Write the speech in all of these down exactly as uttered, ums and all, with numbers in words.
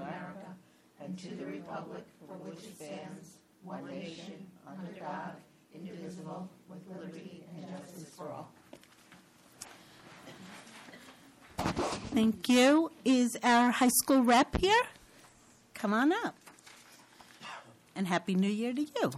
America and to the republic for which it stands, one nation, under God, indivisible, with liberty and justice for all. Thank you. Is our high school rep here? Come on up. And Happy New Year to you.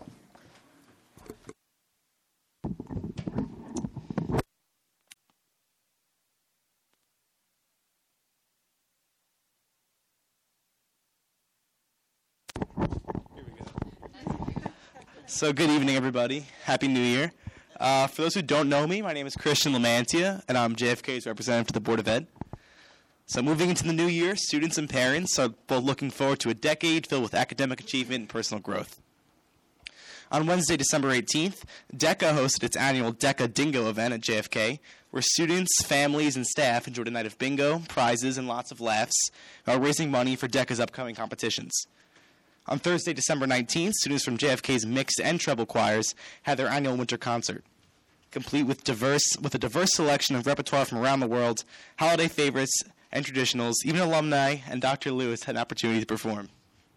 So good evening, everybody. Happy New Year. Uh, for those who don't know me, my name is Christian Lamantia, and I'm J F K's representative to the Board of Ed. So moving into the new year, students and parents are both looking forward to a decade filled with academic achievement and personal growth. On Wednesday, December eighteenth, DECA hosted its annual DECA Dingo event at J F K, where students, families, and staff enjoyed a night of bingo, prizes, and lots of laughs while raising money for DECA's upcoming competitions. On Thursday, December nineteenth, students from J F K's mixed and treble choirs had their annual winter concert, complete with diverse with a diverse selection of repertoire from around the world, holiday favorites, and traditionals. Even alumni and Doctor Lewis had an opportunity to perform.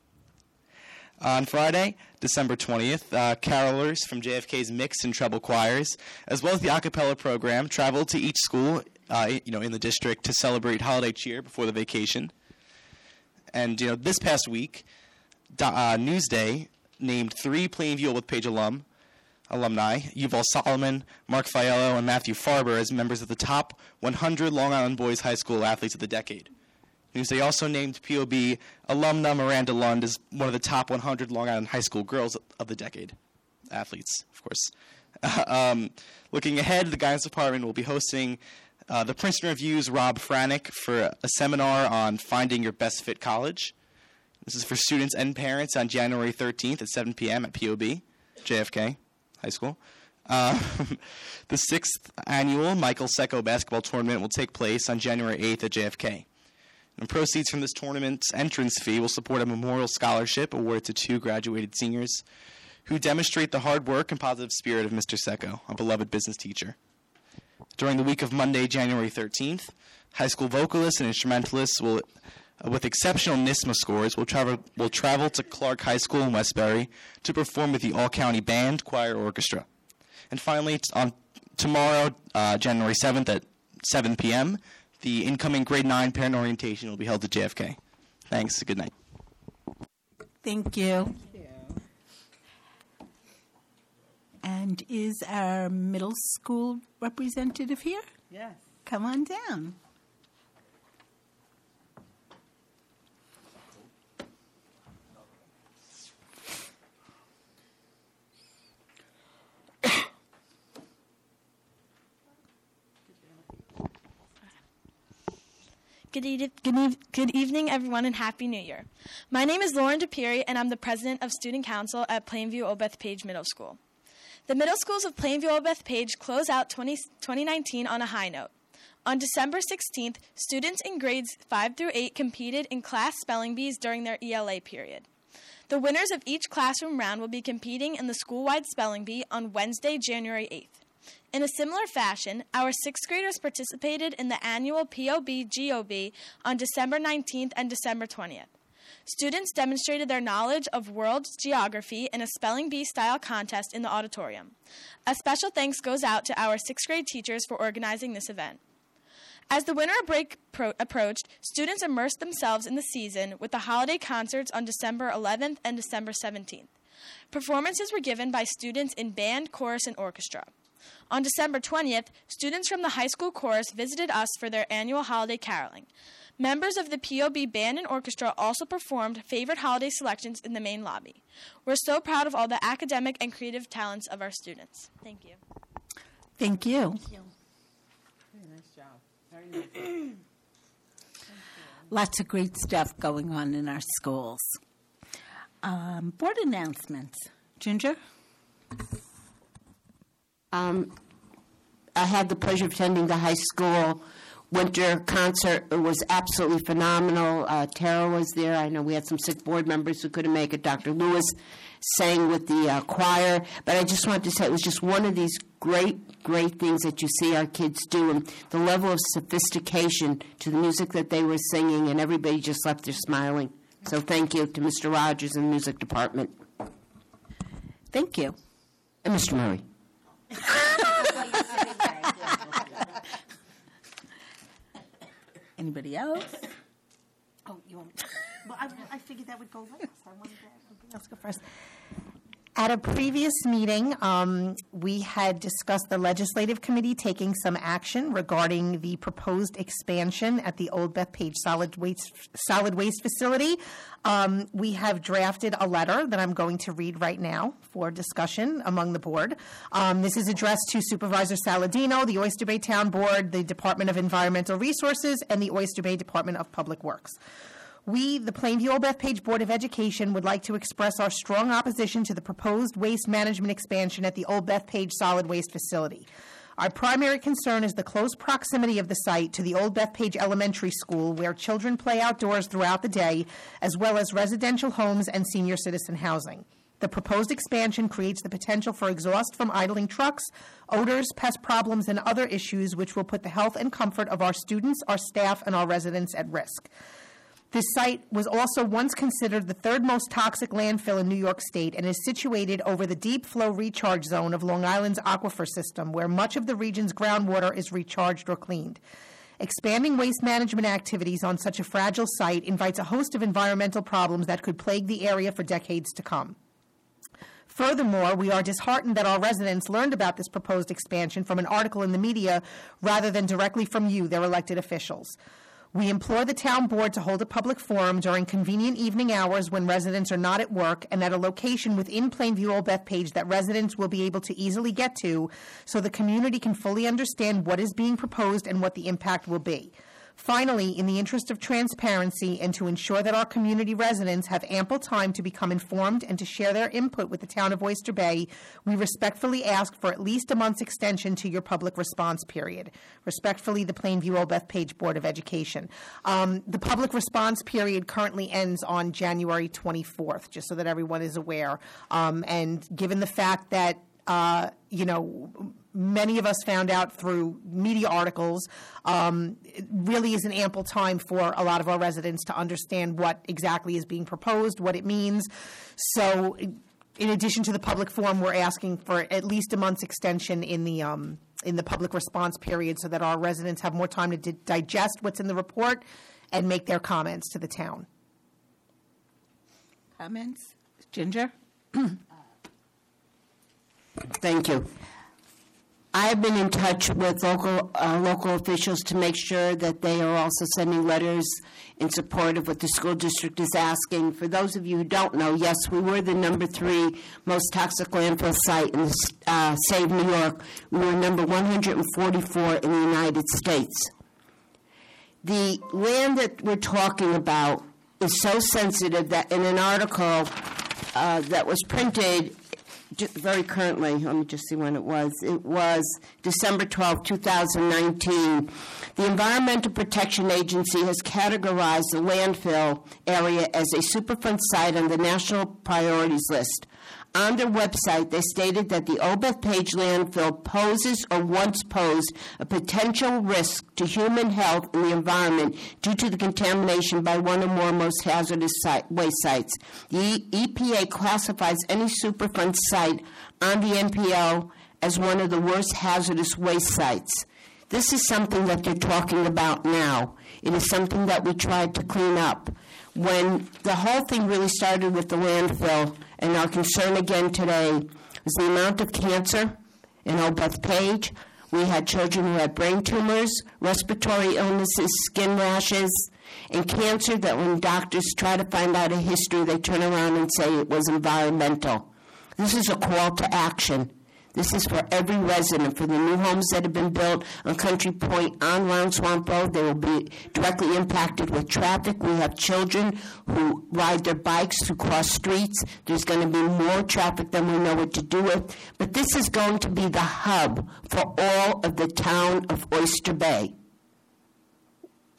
On Friday, December twentieth, uh, carolers from J F K's mixed and treble choirs, as well as the a cappella program, traveled to each school uh, you know, in the district to celebrate holiday cheer before the vacation. And you know, this past week, Uh, Newsday named three Plainview Old Bethpage alum, alumni, Yuval Solomon, Mark Fiello, and Matthew Farber, as members of the top one hundred Long Island Boys High School athletes of the decade. Newsday also named P O B alumna Miranda Lund as one of the top one hundred Long Island High School girls of the decade. Athletes, of course. um, looking ahead, the Guidance Department will be hosting uh, the Princeton Review's Rob Franick for a seminar on finding your best fit college. This is for students and parents on January thirteenth at seven p.m. at P O B, J F K High School. Uh, the sixth annual Michael Secco basketball tournament will take place on January eighth at J F K. And proceeds from this tournament's entrance fee will support a memorial scholarship awarded to two graduated seniors who demonstrate the hard work and positive spirit of Mister Secco, a beloved business teacher. During the week of Monday, January thirteenth, high school vocalists and instrumentalists will with exceptional NISMA scores, will travel will travel to Clark High School in Westbury to perform with the All-County Band, Choir, Orchestra. And finally, on tomorrow, uh, January seventh at seven p.m., the incoming grade nine parent orientation will be held at J F K. Thanks. Good night. Thank you. Thank you. And is our middle school representative here? Yes. Come on down. Good, e- good, e- good evening, everyone, and Happy New Year. My name is Lauren DePiri, and I'm the president of Student Council at Plainview Old Bethpage Middle School. The middle schools of Plainview Old Bethpage close out twenty nineteen on a high note. On December sixteenth, students in grades five through eight competed in class spelling bees during their E L A period. The winners of each classroom round will be competing in the school-wide spelling bee on Wednesday, January eighth. In a similar fashion, our sixth graders participated in the annual P O B G O B on December nineteenth and December twentieth. Students demonstrated their knowledge of world geography in a spelling bee-style contest in the auditorium. A special thanks goes out to our sixth grade teachers for organizing this event. As the winter break pro- approached, students immersed themselves in the season with the holiday concerts on December eleventh and December seventeenth. Performances were given by students in band, chorus, and orchestra. On December twentieth, students from the high school chorus visited us for their annual holiday caroling. Members of the P O B band and orchestra also performed favorite holiday selections in the main lobby. We're so proud of all the academic and creative talents of our students. Thank you. Thank you. Thank you. Very nice job. Very nice. Lots of great stuff going on in our schools. Um, board announcements. Ginger? Um, I had the pleasure of attending the high school winter concert. It was absolutely phenomenal. Uh, Tara was there. I know we had some sick board members who couldn't make it. Doctor Lewis sang with the uh, choir. But I just wanted to say it was just one of these great, great things that you see our kids do, and the level of sophistication to the music that they were singing, and everybody just left there smiling. So thank you to Mister Rogers and the music department. Thank you. And Mister Murray. Anybody else? Oh, you want me to? Well, I, I figured that would go last. I wanted to, let's go first. At a previous meeting, um, we had discussed the Legislative Committee taking some action regarding the proposed expansion at the Old Bethpage Solid Waste, Solid Waste Facility. Um, we have drafted a letter that I'm going to read right now for discussion among the board. Um, this is addressed to Supervisor Saladino, the Oyster Bay Town Board, the Department of Environmental Resources, and the Oyster Bay Department of Public Works. We, the Plainview Old Bethpage Board of Education, would like to express our strong opposition to the proposed waste management expansion at the Old Bethpage Solid Waste Facility. Our primary concern is the close proximity of the site to the Old Bethpage Elementary School, where children play outdoors throughout the day, as well as residential homes and senior citizen housing. The proposed expansion creates the potential for exhaust from idling trucks, odors, pest problems, and other issues which will put the health and comfort of our students, our staff, and our residents at risk. This site was also once considered the third most toxic landfill in New York State and is situated over the deep flow recharge zone of Long Island's aquifer system, where much of the region's groundwater is recharged or cleaned. Expanding waste management activities on such a fragile site invites a host of environmental problems that could plague the area for decades to come. Furthermore, we are disheartened that our residents learned about this proposed expansion from an article in the media rather than directly from you, their elected officials. We implore the town board to hold a public forum during convenient evening hours when residents are not at work and at a location within Plainview Old Bethpage that residents will be able to easily get to, so the community can fully understand what is being proposed and what the impact will be. Finally, in the interest of transparency and to ensure that our community residents have ample time to become informed and to share their input with the town of Oyster Bay, we respectfully ask for at least a month's extension to your public response period. Respectfully, the Plainview Old Bethpage Board of Education. Um, the public response period currently ends on January twenty-fourth, just so that everyone is aware. Um, and given the fact that, uh, you know, many of us found out through media articles, um, it really is an ample time for a lot of our residents to understand what exactly is being proposed, what it means. So in addition to the public forum, we're asking for at least a month's extension in the um, in the public response period so that our residents have more time to di- digest what's in the report and make their comments to the town. Comments? Ginger? Thank you. I have been in touch with local uh, local officials to make sure that they are also sending letters in support of what the school district is asking. For those of you who don't know, yes, we were the number three most toxic landfill site in the uh, state of New York. We were number one hundred forty-four in the United States. The land that we're talking about is so sensitive that in an article uh, that was printed very currently, let me just see when it was. It was December twelfth, twenty nineteen. The Environmental Protection Agency has categorized the landfill area as a Superfund site on the National Priorities List. On their website, they stated that the Old Bethpage landfill poses or once posed a potential risk to human health and the environment due to the contamination by one or more most hazardous site, waste sites. The E P A classifies any Superfund site on the N P O as one of the worst hazardous waste sites. This is something that they're talking about now. It is something that we tried to clean up. When the whole thing really started with the landfill, and our concern again today was the amount of cancer in Old Bethpage. We had children who had brain tumors, respiratory illnesses, skin rashes, and cancer that when doctors try to find out a history, they turn around and say it was environmental. This is a call to action. This is for every resident. For the new homes that have been built on Country Point on Round Swamp Road, they will be directly impacted with traffic. We have children who ride their bikes to cross streets. There's going to be more traffic than we know what to do with. But this is going to be the hub for all of the town of Oyster Bay.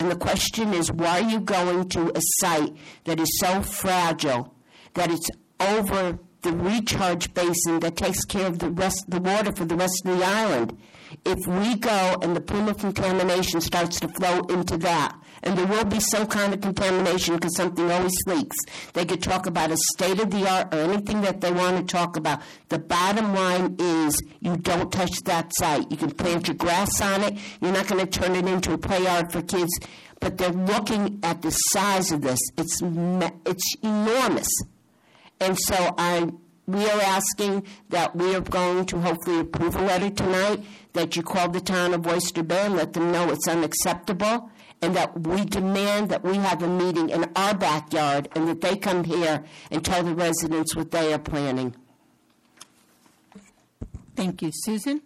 And the question is, why are you going to a site that is so fragile that it's over the recharge basin that takes care of the rest the water for the rest of the island? If we go and the plume of contamination starts to flow into that, and there will be some kind of contamination because something always leaks, they could talk about a state-of-the-art or anything that they want to talk about. The bottom line is you don't touch that site. You can plant your grass on it. You're not going to turn it into a play yard for kids. But they're looking at the size of this. It's me- it's enormous. And so I, we are asking that we are going to hopefully approve a letter tonight that you call the town of Oyster Bay and let them know it's unacceptable, and that we demand that we have a meeting in our backyard and that they come here and tell the residents what they are planning. Thank you. Susan?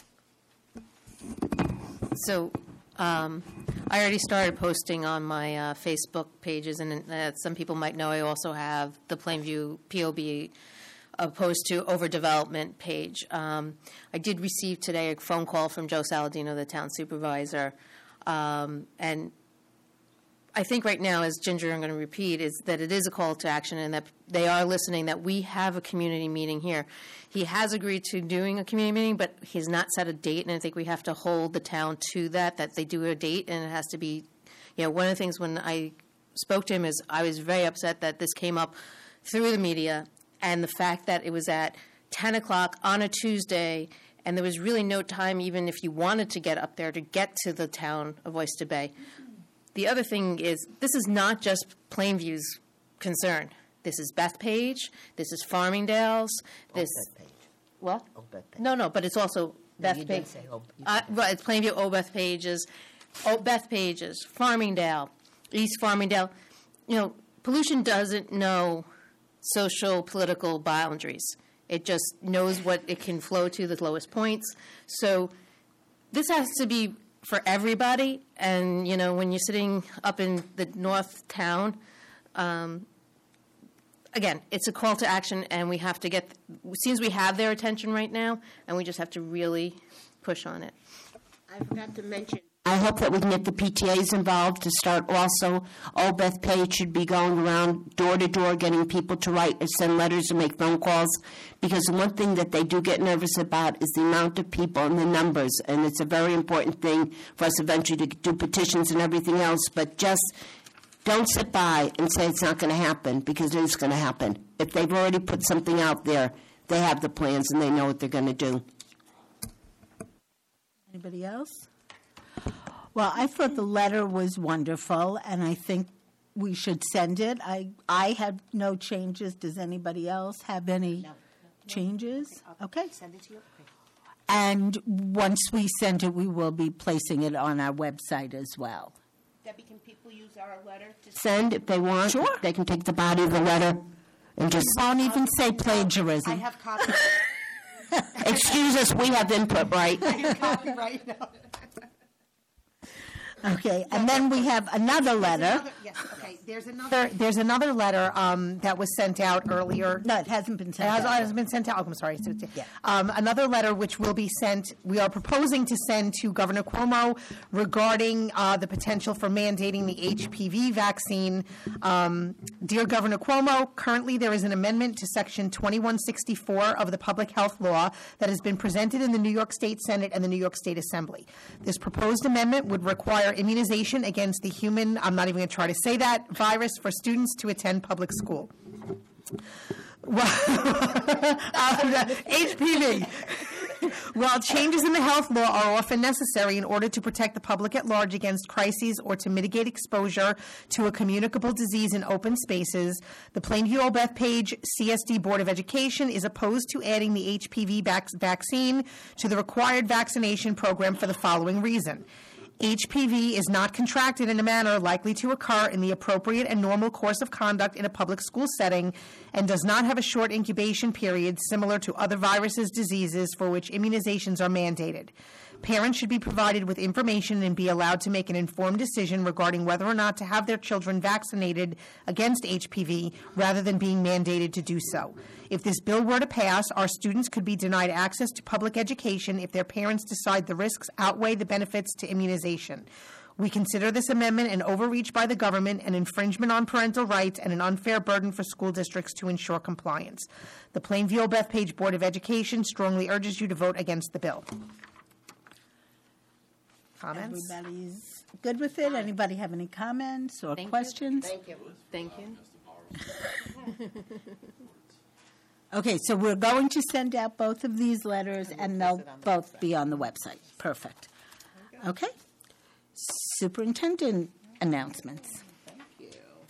So um, I already started posting on my uh, Facebook pages, and uh, some people might know I also have the Plainview P O B opposed to overdevelopment page. Um, I did receive today a phone call from Joe Saladino, the town supervisor, um, and I think right now, as Ginger, I'm going to repeat, is that it is a call to action and that they are listening, that we have a community meeting here. He has agreed to doing a community meeting, but he's not set a date, and I think we have to hold the town to that, that they do a date, and it has to be, you know, one of the things when I spoke to him is I was very upset that this came up through the media, and the fact that it was at ten o'clock on a Tuesday, and there was really no time, even if you wanted to get up there, to get to the town of Oyster Bay. The other thing is, this is not just Plainview's concern. This is Bethpage. This is Farmingdale's. This Old Bethpage. What? Old Bethpage. No, no, but it's also No, you Bethpage. did say Old- you Uh, well, it's Plainview, Old Bethpages, Old Bethpages, Farmingdale, East Farmingdale. You know, pollution doesn't know social, political boundaries. It just knows what it can flow to, the lowest points. So this has to be for everybody, and, you know, when you're sitting up in the north town, um, again, it's a call to action, and we have to get, it seems we have their attention right now, and we just have to really push on it. I forgot to mention, I hope that we can get the P T As involved to start also. Old Bethpage should be going around door to door, getting people to write or send letters or make phone calls, because the one thing that they do get nervous about is the amount of people and the numbers, and it's a very important thing for us eventually to do petitions and everything else, but just don't sit by and say it's not going to happen, because it is going to happen. If they've already put something out there, they have the plans and they know what they're going to do. Anybody else? Well, I thought the letter was wonderful, and I think we should send it. I I had no changes. Does anybody else have any changes? Okay. Send it to you. And once we send it, we will be placing it on our website as well. Debbie, can people use our letter to Send if they want. Sure. They can take the body of the letter and just, Won't even say plagiarism. I have copies. excuse us, we have input, right? I have copies right now. Okay, and then we have another letter. Another- Yes, okay, there's another. There, there's another letter um, that was sent out earlier. No, it hasn't been It sent has, out. it has been sent out. Oh, I'm sorry. So it's- Yeah. Um, another letter which will be sent, we are proposing to send to Governor Cuomo regarding uh, the potential for mandating the H P V vaccine. Um, Dear Governor Cuomo, currently there is an amendment to Section twenty-one sixty-four of the Public Health Law that has been presented in the New York State Senate and the New York State Assembly. This proposed amendment would require immunization against the human, I'm not even going to try to say that, virus for students to attend public school. Well, uh, H P V. While changes in the health law are often necessary in order to protect the public at large against crises or to mitigate exposure to a communicable disease in open spaces, the Plainview Old Bethpage C S D Board of Education is opposed to adding the H P V vac- vaccine to the required vaccination program for the following reason. H P V is not contracted in a manner likely to occur in the appropriate and normal course of conduct in a public school setting and does not have a short incubation period similar to other viruses, diseases for which immunizations are mandated. Parents should be provided with information and be allowed to make an informed decision regarding whether or not to have their children vaccinated against H P V rather than being mandated to do so. If this bill were to pass, our students could be denied access to public education if their parents decide the risks outweigh the benefits to immunization. We consider this amendment an overreach by the government, an infringement on parental rights, and an unfair burden for school districts to ensure compliance. The Plainview Bethpage Board of Education strongly urges you to vote against the bill. Comments? Everybody's good with it? Anybody have any comments or questions? Thank you. Thank you. Okay, so we're going to send out both of these letters, and they'll both be on the website. Perfect. Okay. Superintendent announcements. Thank you.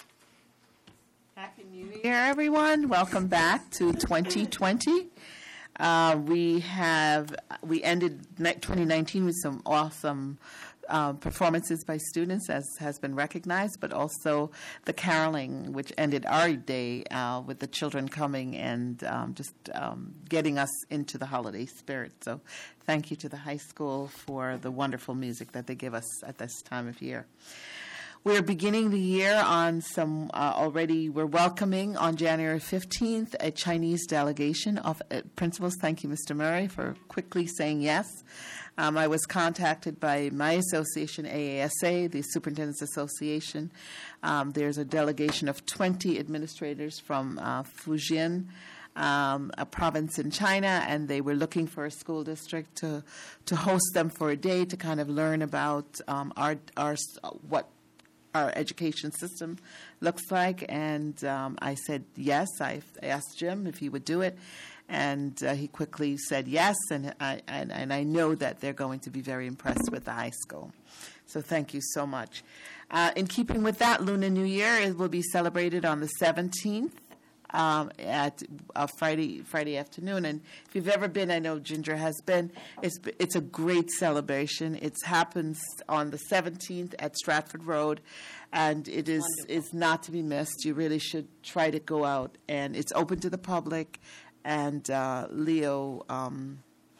Happy New Year, everyone. Welcome back to twenty twenty. Uh, we have, we ended ni- twenty nineteen with some awesome uh, performances by students, as has been recognized, but also the caroling, which ended our day uh, with the children coming and um, just um, getting us into the holiday spirit. So thank you to the high school for the wonderful music that they give us at this time of year. We're beginning the year on some uh, already, we're welcoming on January fifteenth a Chinese delegation of uh, principals. Thank you, Mister Murray, for quickly saying yes. Um, I was contacted by my association, A A S A, the Superintendent's Association. Um, there's a delegation of twenty administrators from uh, Fujian, Um, a province in China, and they were looking for a school district to to host them for a day to kind of learn about um, our our what our education system looks like. And um, I said yes. I asked Jim if he would do it, and uh, he quickly said yes. And I and, and I know that they're going to be very impressed with the high school. So thank you so much. Uh, in keeping with that, Lunar New Year it will be celebrated on the seventeenth. Um, at uh, Friday Friday afternoon, and if you've ever been, I know Ginger has been. It's it's a great celebration. It happens on the seventeenth at Stratford Road, and it is is not to be missed. You really should try to go out, and it's open to the public. And uh, Leo, um,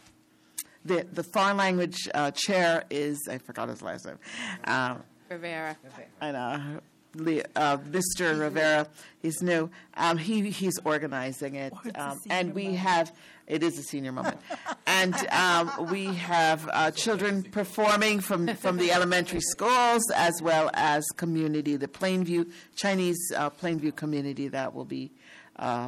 the the foreign language uh, chair is I forgot his last name. Uh, Rivera. I know. Uh, Mister Rivera, he's new. Um, he he's organizing it, um, and we have. It is a senior moment, and um, we have uh, children performing from from the elementary schools as well as community, the Plainview Chinese uh, Plainview community that will be uh,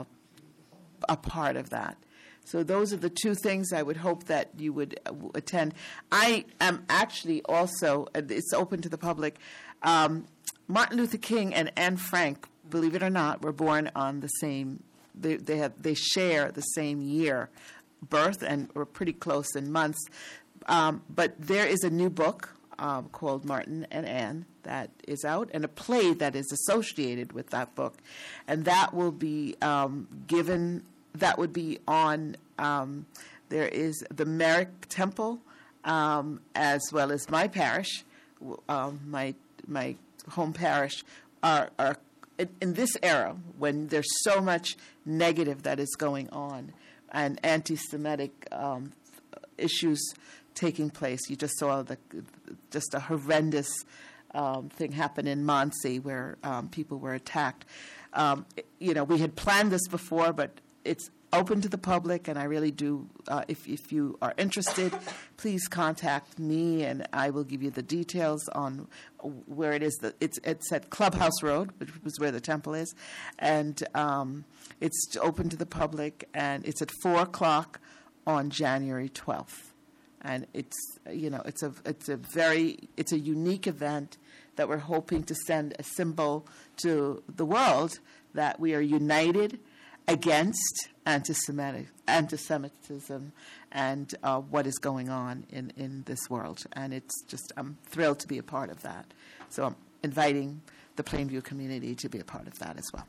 a part of that. So those are the two things I would hope that you would uh, attend. I am actually also. Uh, it's open to the public. Um, Martin Luther King and Anne Frank, believe it or not, were born on the same. They they have they share the same year, birth, and were pretty close in months. Um, but there is a new book um, called Martin and Anne that is out, and a play that is associated with that book, and that will be um, given. That would be on. Um, there is the Merrick Temple, um, as well as my parish, um, my my. home parish are, are in, in this era when there's so much negative that is going on and anti-Semitic um, issues taking place. You just saw the just a horrendous um, thing happen in Muncie where um, people were attacked. Um, you know, we had planned this before, but it's open to the public, and I really do. Uh, if if you are interested, please contact me, and I will give you the details on where it is. That it's it's at Clubhouse Road, which was where the temple is, and um, it's open to the public, and it's at four o'clock on January twelfth, and it's you know it's a it's a very it's a unique event that we're hoping to send a symbol to the world that we are united against anti-Semitic, anti-Semitism and uh, what is going on in, in this world. And it's just, I'm thrilled to be a part of that. So I'm inviting the Plainview community to be a part of that as well.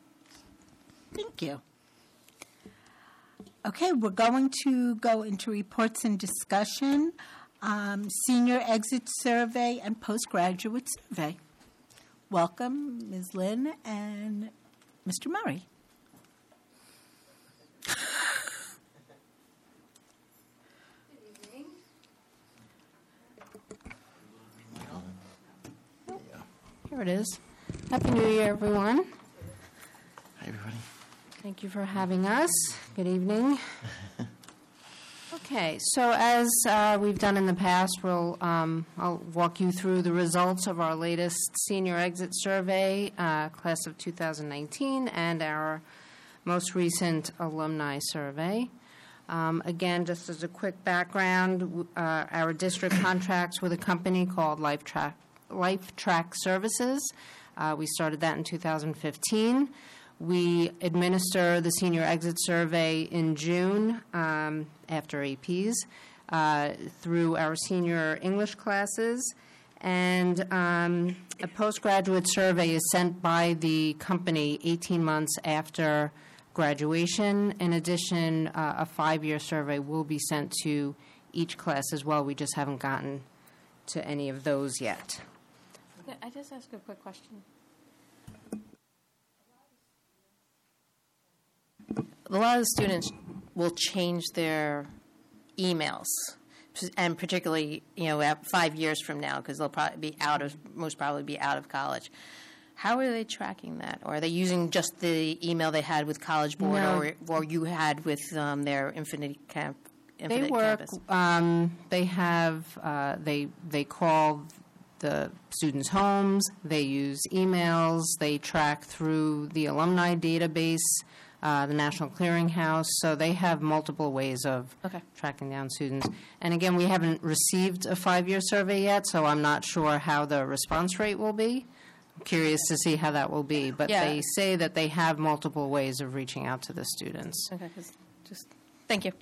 Thank you. Okay, we're going to go into reports and discussion, um, senior exit survey and postgraduate survey. Welcome, Miz Lynn and Mister Murray. Here it is. Happy New Year, everyone. Hi, everybody. Thank you for having us. Good evening. Okay, so as uh, we've done in the past, we'll, um, I'll walk you through the results of our latest senior exit survey, uh, class of two thousand nineteen, and our most recent alumni survey. Um, Again, just as a quick background, w- uh, our district contracts with a company called LifeTrack, LifeTrack Services. Uh, We started that in two thousand fifteen. We administer the senior exit survey in June um, after A Ps uh, through our senior English classes. And um, a postgraduate survey is sent by the company eighteen months after graduation. In addition, uh, a five-year survey will be sent to each class as well. We just haven't gotten to any of those yet. Can I just ask a quick question? A lot of the students will change their emails, and particularly, you know, at five years from now, because they'll probably be out of, most probably be out of college. How are they tracking that? Or are they using just the email they had with College Board, No. or or you had with um, their Infinity Camp? Infinite They work. Campus? Um, they have. Uh, they they call the students' homes. They use emails. They track through the alumni database, uh, the National Clearinghouse. So they have multiple ways of Okay. tracking down students. And again, we haven't received a five-year survey yet, so I'm not sure how the response rate will be. I'm curious to see how that will be. But Yeah. they say that they have multiple ways of reaching out to the students. Okay, 'cause just thank you.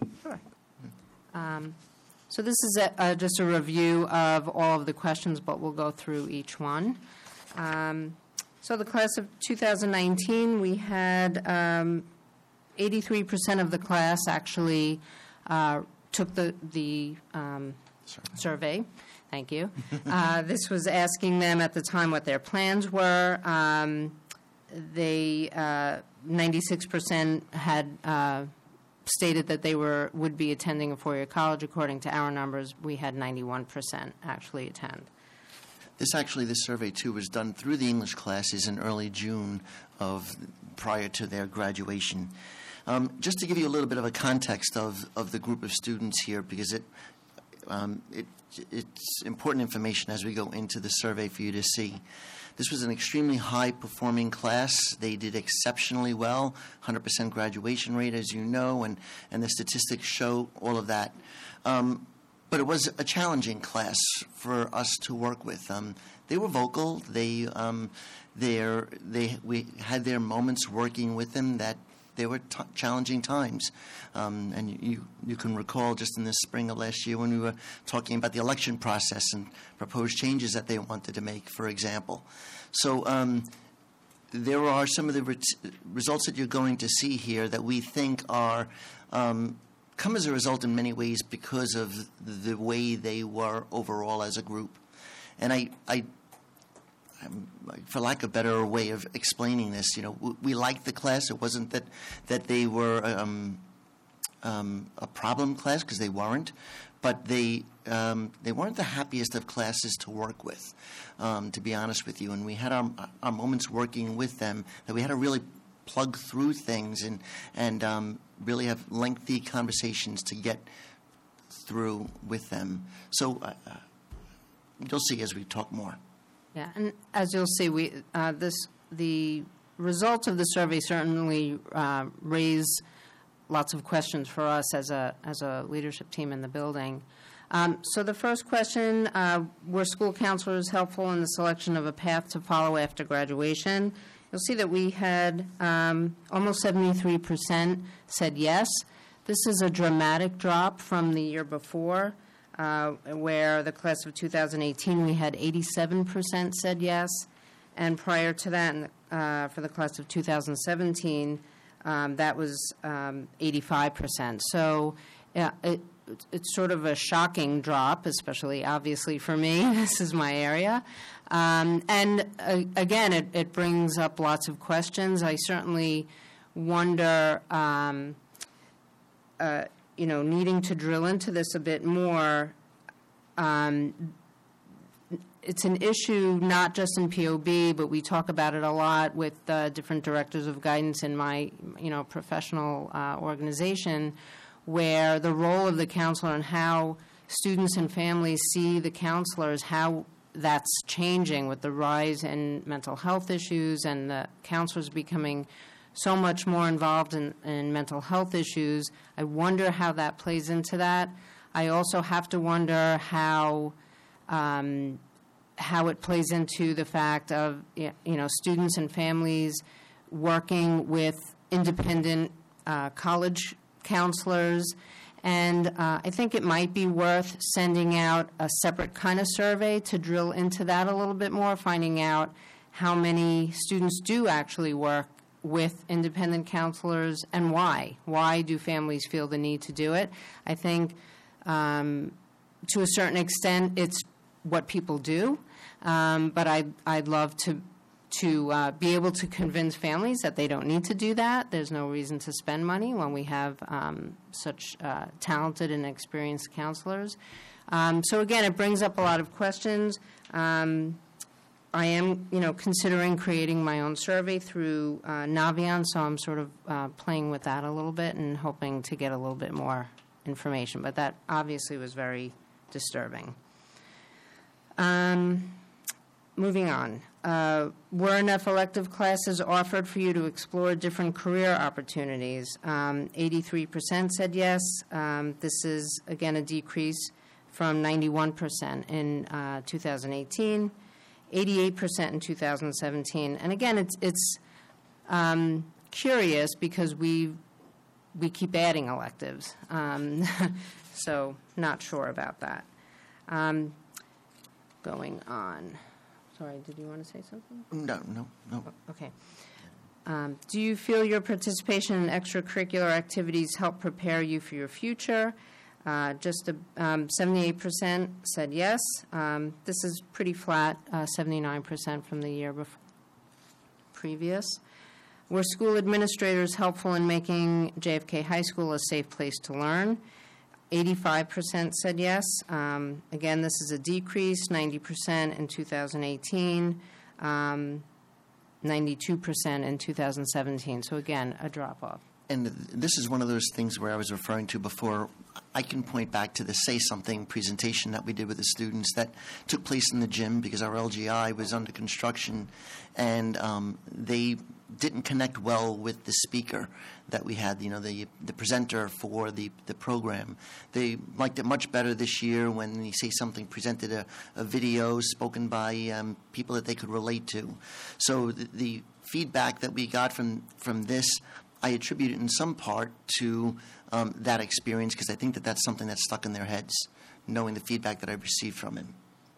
Um, So this is a- uh, just a review of all of the questions, but we'll go through each one. Um, So the class of two thousand nineteen, we had um, eighty-three percent of the class actually uh, took the, the um, survey. Thank you. Uh, This was asking them at the time what their plans were. Um, They, uh, ninety-six percent had uh, stated that they were, would be attending a four-year college. According to our numbers, we had ninety-one percent actually attend. This actually, this survey too, was done through the English classes in early June of prior to their graduation. Um, just to give you a little bit of a context of, of the group of students here, because it, um, it it's important information as we go into the survey for you to see. This was an extremely high-performing class. They did exceptionally well, one hundred percent graduation rate, as you know, and, and the statistics show all of that. Um, but it was a challenging class for us to work with. Um, they were vocal. They, um, they're, they, we had their moments working with them that they were t- challenging times. Um, and you, you can recall just in the spring of last year when we were talking about the election process and proposed changes that they wanted to make, for example. So um, there are some of the re- results that you're going to see here that we think are um, come as a result in many ways because of the way they were overall as a group. And I, I for lack of a better way of explaining this, you know, we, we liked the class. It wasn't that that they were um, um, a problem class, because they weren't, but they um, they weren't the happiest of classes to work with, um, to be honest with you. And we had our our moments working with them that we had to really plug through things and and um, really have lengthy conversations to get through with them. So uh, you'll see as we talk more. Yeah, and as you'll see, we uh, this the results of the survey certainly uh, raise lots of questions for us as a as a leadership team in the building. Um, so the first question: uh, were school counselors helpful in the selection of a path to follow after graduation? You'll see that we had um, almost seventy-three percent said yes. This is a dramatic drop from the year before. Uh, where the class of two thousand eighteen, we had eighty-seven percent said yes, and prior to that, uh, for the class of two thousand seventeen, um, that was um, eighty-five percent. So yeah, it, it's sort of a shocking drop, especially obviously for me. This is my area. Um, and uh, again, it, it brings up lots of questions. I certainly wonder, um, uh, you know, needing to drill into this a bit more. Um, it's an issue not just in P O B, but we talk about it a lot with uh, different directors of guidance in my, you know, professional uh, organization, where the role of the counselor and how students and families see the counselors, how that's changing with the rise in mental health issues and the counselors becoming so much more involved in, in mental health issues. I wonder how that plays into that. I also have to wonder how um, how it plays into the fact of, you know, students and families working with independent uh, college counselors. And uh, I think it might be worth sending out a separate kind of survey to drill into that a little bit more, finding out how many students do actually work with independent counselors and why. Why do families feel the need to do it? I think um, to a certain extent it's what people do, um, but I'd, I'd love to to uh, be able to convince families that they don't need to do that. There's no reason to spend money when we have um, such uh, talented and experienced counselors. Um, so again, it brings up a lot of questions. Um, I am, you know, considering creating my own survey through uh, Naviance, so I'm sort of uh, playing with that a little bit and hoping to get a little bit more information. But that obviously was very disturbing. Um, moving on. Uh, were enough elective classes offered for you to explore different career opportunities? Um, eighty-three percent said yes. Um, this is, again, a decrease from ninety-one percent in uh, two thousand eighteen, eighty-eight percent in two thousand seventeen. And again, it's, it's um, curious because we we keep adding electives. Um, so not sure about that. Um, going on. Sorry, did you want to say something? No, no, no. Okay. Um, do you feel your participation in extracurricular activities help prepare you for your future? Uh, just a, um, seventy-eight percent said yes. Um, this is pretty flat, uh, seventy-nine percent from the year before, previous. Were school administrators helpful in making J F K High School a safe place to learn? eighty-five percent said yes. Um, again, this is a decrease, ninety percent in two thousand eighteen, um, ninety-two percent in two thousand seventeen. So again, a drop-off. And this is one of those things where I was referring to before. I can point back to the Say Something presentation that we did with the students that took place in the gym because our L G I was under construction, and um, they didn't connect well with the speaker that we had, you know, the the presenter for the, the program. They liked it much better this year when the Say Something presented a, a video spoken by um, people that they could relate to. So the, the feedback that we got from, from this, I attribute it in some part to um, that experience because I think that that's something that's stuck in their heads, knowing the feedback that I received from him.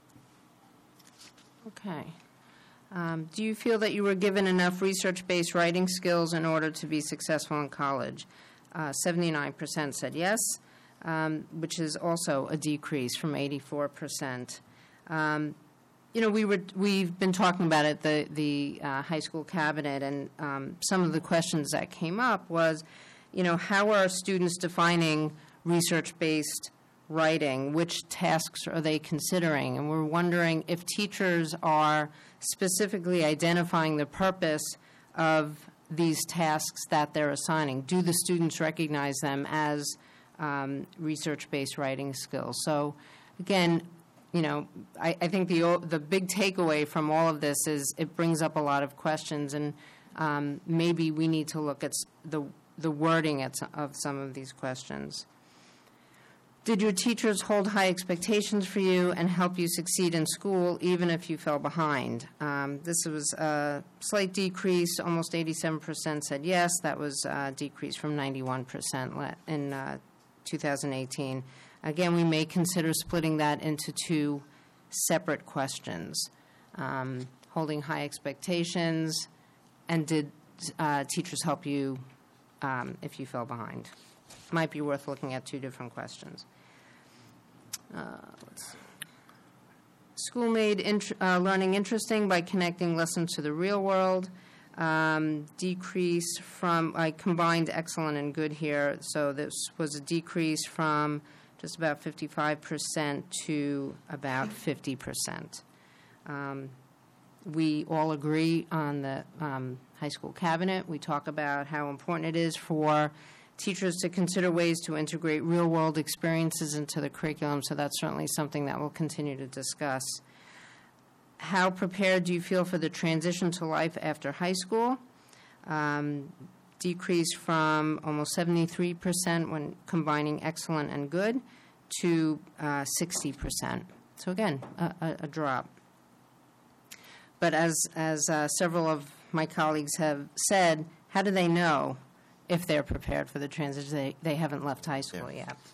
Okay. Um, do you feel that you were given enough research-based writing skills in order to be successful in college? Uh, seventy-nine percent said yes, um, which is also a decrease from eighty-four percent. Um, you know, we were, we've been talking about it, the, the uh, high school cabinet, and um, some of the questions that came up was, you know, how are students defining research-based writing? Which tasks are they considering? And we're wondering if teachers are specifically identifying the purpose of these tasks that they're assigning. Do the students recognize them as um, research-based writing skills? So, again, you know, I, I think the the big takeaway from all of this is it brings up a lot of questions, and um, maybe we need to look at the the wording at some, of some of these questions. Did your teachers hold high expectations for you and help you succeed in school even if you fell behind? Um, this was a slight decrease. Almost eighty-seven percent said yes. That was a decrease from ninety-one percent in uh, two thousand eighteen. Again, we may consider splitting that into two separate questions. Um, holding high expectations, and did uh, teachers help you um, if you fell behind? Might be worth looking at two different questions. Uh, let's see. School made int- uh, learning interesting by connecting lessons to the real world. Um, decrease from, I combined excellent and good here, so this was a decrease from just about fifty-five percent to about fifty percent. Um, we all agree on the um, high school cabinet. We talk about how important it is for teachers to consider ways to integrate real-world experiences into the curriculum, so that's certainly something that we'll continue to discuss. How prepared do you feel for the transition to life after high school? Um, decreased from almost seventy-three percent when combining excellent and good to uh, sixty percent. So again, a, a, a drop. But as, as uh, several of my colleagues have said, how do they know if they're prepared for the transition? They, they haven't left high school Yeah. yet.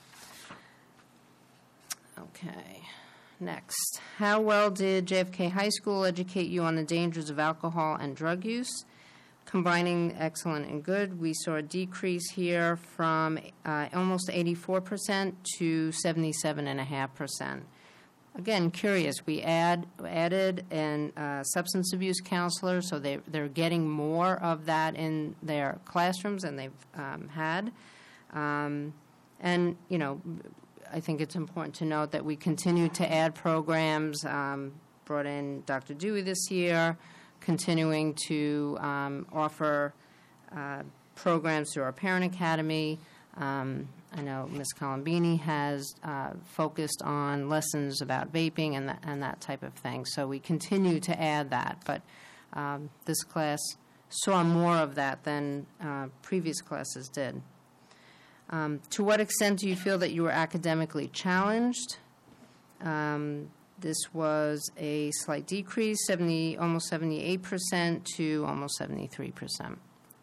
Okay. Next, how well did J F K High School educate you on the dangers of alcohol and drug use? Combining excellent and good, we saw a decrease here from uh, almost eighty-four percent to seventy-seven point five percent. Again, curious, we add, added an uh, substance abuse counselor, so they, they're getting more of that in their classrooms than they've um, had. Um, and, you know, I think it's important to note that we continue to add programs, um, brought in Doctor Dewey this year, continuing to um, offer uh, programs through our Parent Academy. Um, I know Miz Colombini has uh, focused on lessons about vaping and, th- and that type of thing. So we continue to add that. But um, this class saw more of that than uh, previous classes did. Um, to what extent do you feel that you were academically challenged? Um, this was a slight decrease, seventy, almost seventy-eight percent to almost seventy-three percent.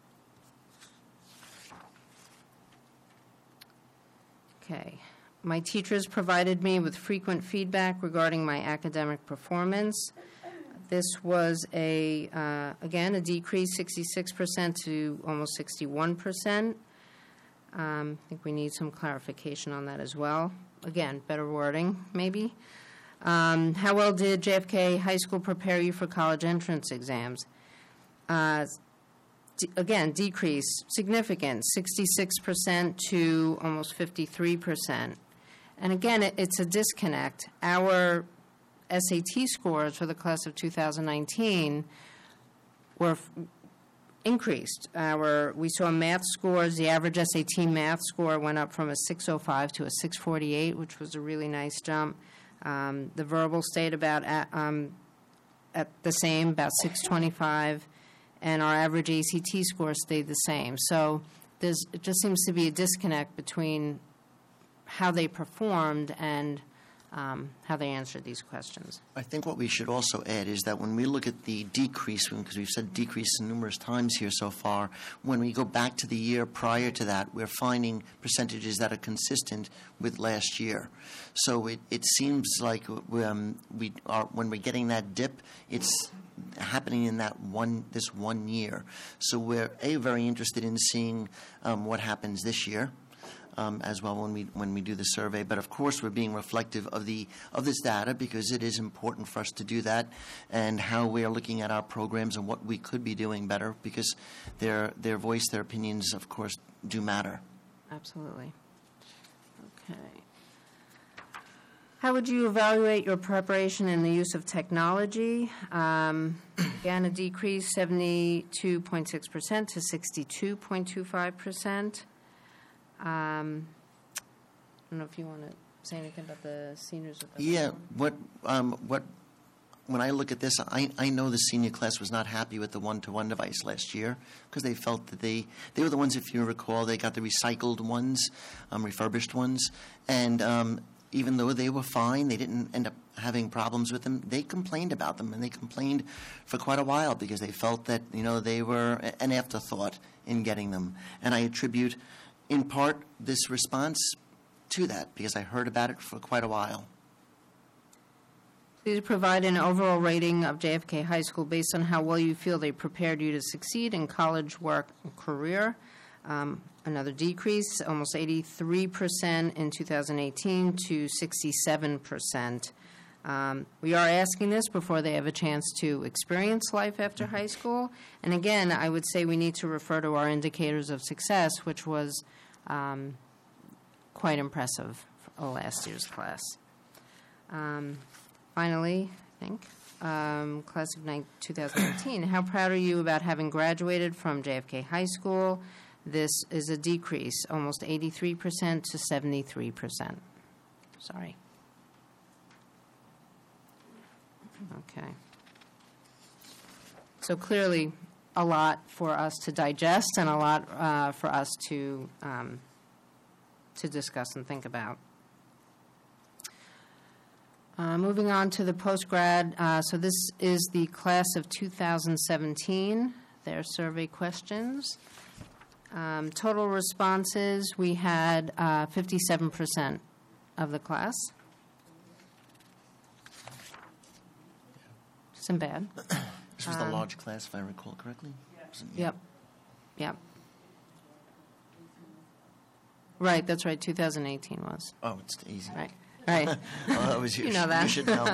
Okay. My teachers provided me with frequent feedback regarding my academic performance. This was, a uh, again, a decrease, sixty-six percent to almost sixty-one percent. Um, I think we need some clarification on that as well. Again, better wording, maybe. Um, how well did J F K High School prepare you for college entrance exams? Uh, d- again, decrease, significant, sixty-six percent to almost fifty-three percent. And again, it, it's a disconnect. Our S A T scores for the class of two thousand nineteen were f- increased. Our we saw math scores. The average S A T math score went up from a six oh five to a six forty-eight, which was a really nice jump. Um, the verbal stayed about at, um, at the same, about six twenty-five, and our average A C T score stayed the same. So there's it just seems to be a disconnect between how they performed and um, how they answered these questions. I think what we should also add is that when we look at the decrease, because we've said decrease numerous times here so far, when we go back to the year prior to that, we're finding percentages that are consistent with last year. So it, it seems like um, we are, when we're getting that dip, it's happening in that one this one year. So we're a very interested in seeing um, what happens this year. Um, as well when we when we do the survey, but of course we're being reflective of the of this data because it is important for us to do that, and how we are looking at our programs and what we could be doing better because their their voice, their opinions, of course, do matter. Absolutely. Okay. How would you evaluate your preparation in the use of technology? Um, again, a decrease, seventy-two point six percent to sixty-two point two five percent. Um, I don't know if you want to say anything about the seniors. With the Yeah, what um, what when I look at this, I, I know the senior class was not happy with the one-to-one device last year because they felt that they they were the ones, if you recall, they got the recycled ones, um, refurbished ones, and um, even though they were fine, they didn't end up having problems with them. They complained about them, and they complained for quite a while because they felt that you know they were an afterthought in getting them, and I attribute in part this response to that because I heard about it for quite a while. Please provide an overall rating of J F K High School based on how well you feel they prepared you to succeed in college, work, and career. Um, another decrease, almost eighty-three percent in two thousand eighteen to sixty-seven percent. Um, we are asking this before they have a chance to experience life after high school. And again, I would say we need to refer to our indicators of success, which was um, quite impressive for last year's class. Um, finally, I think, um, class of twenty nineteen, how proud are you about having graduated from J F K High School? This is a decrease, almost eighty-three percent to seventy-three percent. Sorry. Okay. So clearly, a lot for us to digest and a lot uh, for us to um, to discuss and think about. Uh, moving on to the postgrad. Uh, so this is the class of two thousand seventeen, their survey questions. Um, total responses, we had uh, fifty-seven percent of the class. Isn't bad. This was the large class, if I recall correctly? Yep, yep. Right, that's right, two thousand eighteen was. Oh, it's easy. Right, right. Well, that was, you, You know sh- that. You should know,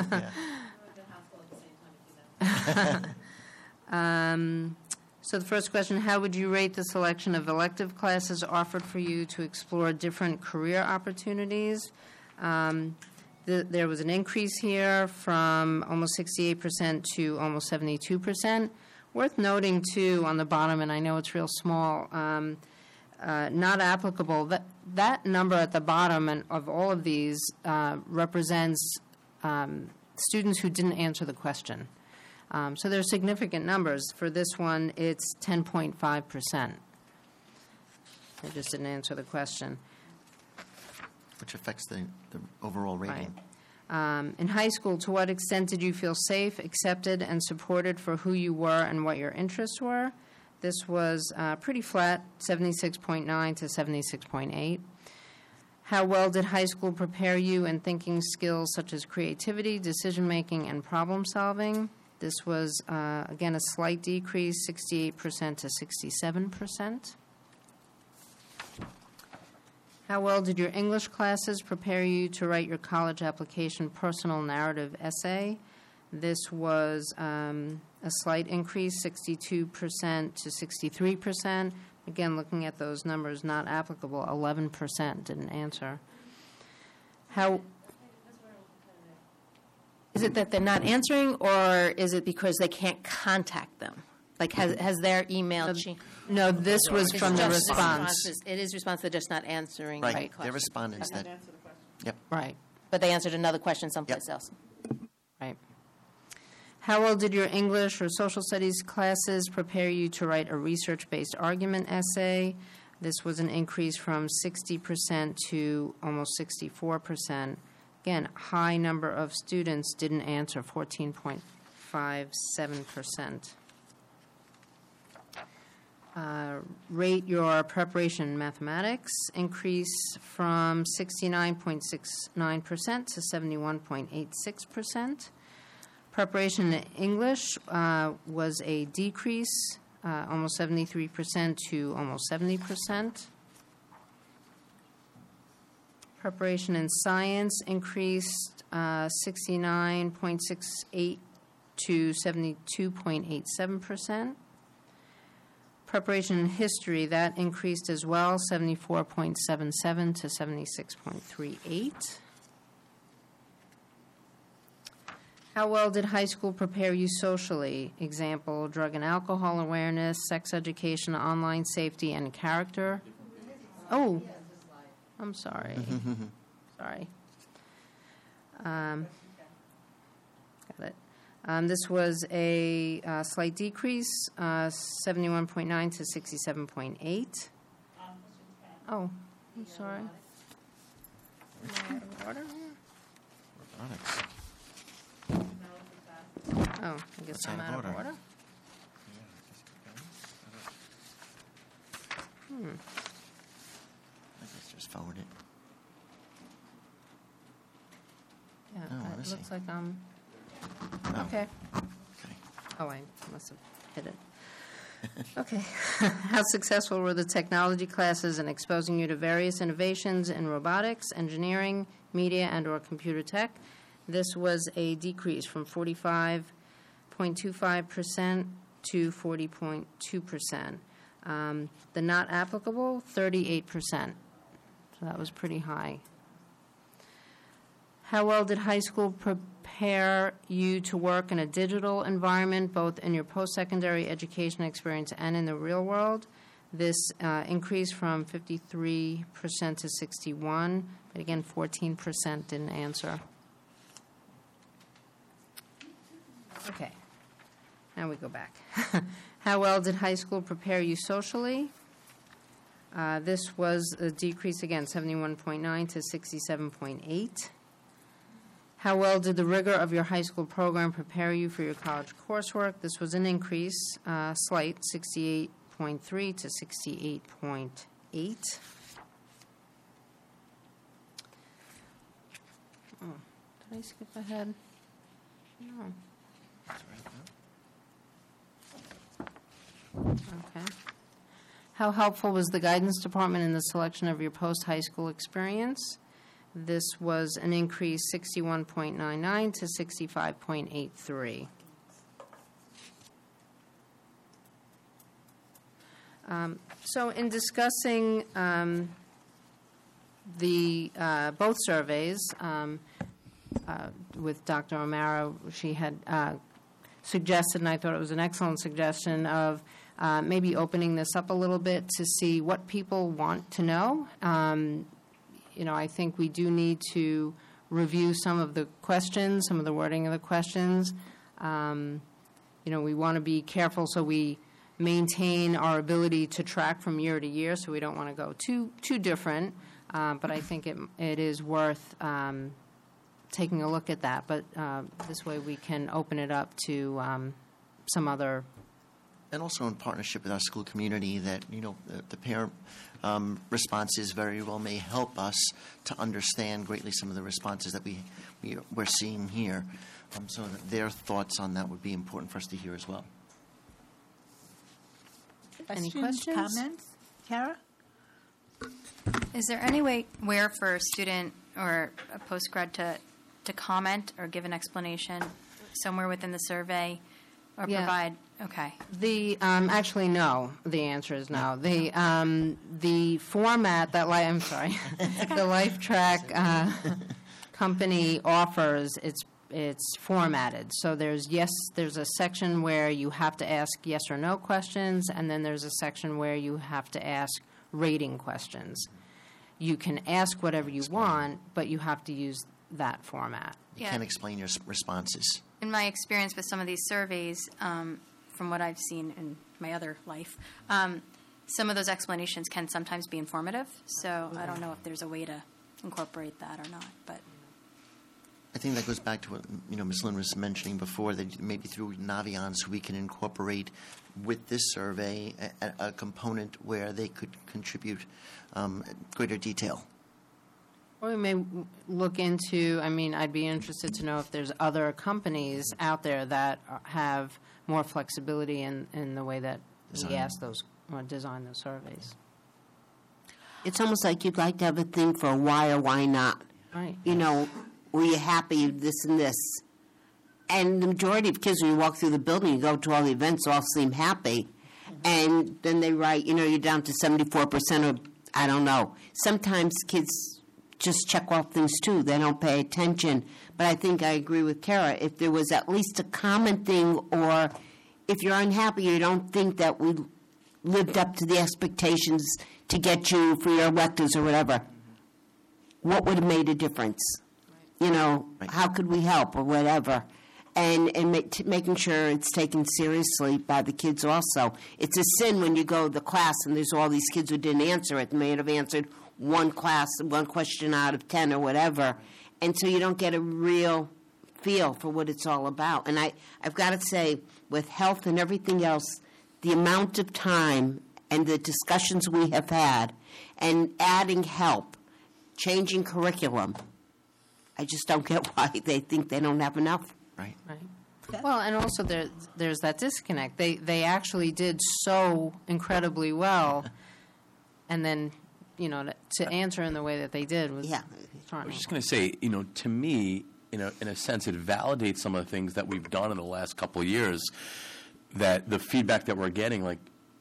yeah. Um, so the first question, how would you rate the selection of elective classes offered for you to explore different career opportunities? Um, the, there was an increase here from almost sixty-eight percent to almost seventy-two percent. Worth noting, too, on the bottom, and I know it's real small, um, uh, not applicable, that, that number at the bottom and of all of these uh, represents um, students who didn't answer the question. Um, so they're significant numbers. For this one, it's ten point five percent. They just didn't answer the question. Which affects the, the overall rating. Right. Um, in high school, to what extent did you feel safe, accepted, and supported for who you were and what your interests were? This was uh, pretty flat, seventy-six point nine to seventy-six point eight. How well did high school prepare you in thinking skills such as creativity, decision-making, and problem-solving? This was, uh, again, a slight decrease, sixty-eight percent to sixty-seven percent. How well did your English classes prepare you to write your college application personal narrative essay? This was um, a slight increase, sixty-two percent to sixty-three percent. Again, looking at those numbers, not applicable, eleven percent didn't answer. How... Is it that they're not answering, or is it because they can't contact them? Like, has, has their email changed? No, this was It's from the just response. responses. It is response, they're just not answering the Right, right they're question. respondents that, yep. Right, But they answered another question someplace Yep. else. right. How well did your English or social studies classes prepare you to write a research-based argument essay? This was an increase from sixty percent to almost sixty-four percent. Again, high number of students didn't answer, fourteen point five seven percent. Uh, rate your preparation in mathematics, increase from sixty-nine point six nine percent to seventy-one point eight six percent. Preparation in English uh, was a decrease, uh, almost seventy-three percent to almost seventy percent. Preparation in science increased uh, sixty-nine point six eight to seventy-two point eight seven percent. Preparation in history, that increased as well, seventy-four point seven seven to seventy-six point three eight. How well did high school prepare you socially? Example, drug and alcohol awareness, sex education, online safety, and character. Oh, I'm sorry. Sorry. Um, got it. Um, this was a uh, slight decrease, uh, seventy-one point nine to sixty-seven point eight. Oh, I'm sorry. Am I out of order here? Robotics. Oh, I guess That's I'm out out of of order. order. Hmm. Let's just forward it. Yeah, Oh, let me it see. looks like I'm, Oh, okay. okay. Oh, I must have hit it. Okay. How successful were the technology classes in exposing you to various innovations in robotics, engineering, media, and/or computer tech? This was a decrease from forty-five point two five percent to forty point two percent. Um, the not applicable, thirty-eight percent. So that was pretty high. How well did high school prepare you to work in a digital environment, both in your post-secondary education experience and in the real world? This uh, increased from fifty-three percent to sixty-one, but again, fourteen percent didn't answer. Okay, now we go back. How well did high school prepare you socially? Uh, This was a decrease, again, seventy-one point nine to sixty-seven point eight. How well did the rigor of your high school program prepare you for your college coursework? This was an increase, uh, slight, sixty-eight point three to sixty-eight point eight. Oh, did I skip ahead? No. Okay. How helpful was the guidance department in the selection of your post-high school experience? This was an increase sixty-one point nine nine to sixty-five point eight three. Um, so in discussing um, the uh, both surveys um, uh, with Doctor O'Mara, she had uh, suggested, and I thought it was an excellent suggestion, of uh, maybe opening this up a little bit to see what people want to know. Um, you know, I think we do need to review some of the questions, some of the wording of the questions. Um, you know, we want to be careful so we maintain our ability to track from year to year, so we don't want to go too too different. Uh, but I think it it is worth um, taking a look at that. But uh, this way we can open it up to um, some other. And also in partnership with our school community, that, you know, the, the parent um, responses very well may help us to understand greatly some of the responses that we, we we're seeing here. Um, so that their thoughts on that would be important for us to hear as well. Any Questions, questions? comments? Tara? Is there any way where for a student or a postgrad to to comment or give an explanation somewhere within the survey or Yeah. provide? Okay. The um, actually no. The answer is no. The um, the format that li- I'm sorry, the LifeTrack uh, company offers, it's it's formatted. So there's yes, there's a section where you have to ask yes or no questions, and then there's a section where you have to ask rating questions. You can ask whatever you want, but you have to use that format. You Yeah. can't explain your s- responses. In my experience with some of these surveys, um, from what I've seen in my other life, um, some of those explanations can sometimes be informative. So I don't know if there's a way to incorporate that or not. But I think that goes back to what, you know, Miz Lynn was mentioning before, that maybe through Naviance we can incorporate with this survey a, a component where they could contribute um, greater detail. Or we may w- look into, I mean, I'd be interested to know if there's other companies out there that are- have more flexibility in, in the way that Design. we ask those, or design those surveys. It's almost like you'd like to have a thing for why or why not. Right. You know, were you happy, this and this? And the majority of kids, when you walk through the building, you go to all the events, all seem happy. And then they write, you know, you're down to seventy-four percent of, I don't know. Sometimes kids just check off things too. They don't pay attention. But I think I agree with Tara. If there was at least a common thing, or if you're unhappy, you don't think that we lived up to the expectations to get you for your electives or whatever, what would have made a difference? You know, Right. how could we help or whatever? And and ma- t- making sure it's taken seriously by the kids also. It's a sin when you go to the class and there's all these kids who didn't answer it. They may have answered one class, one question out of ten or whatever. And so you don't get a real feel for what it's all about. And I, I've got to say, with health and everything else, the amount of time and the discussions we have had and adding help, changing curriculum, I just don't get why they think they don't have enough. Right. Right. Well, and also there, there's that disconnect. They they actually did so incredibly well, and then, you know, to, to answer in the way that they did was Yeah. I startling. was just going to say, you know, to me, in a, in a sense, it validates some of the things that we've done in the last couple of years, that the feedback that we're getting, like,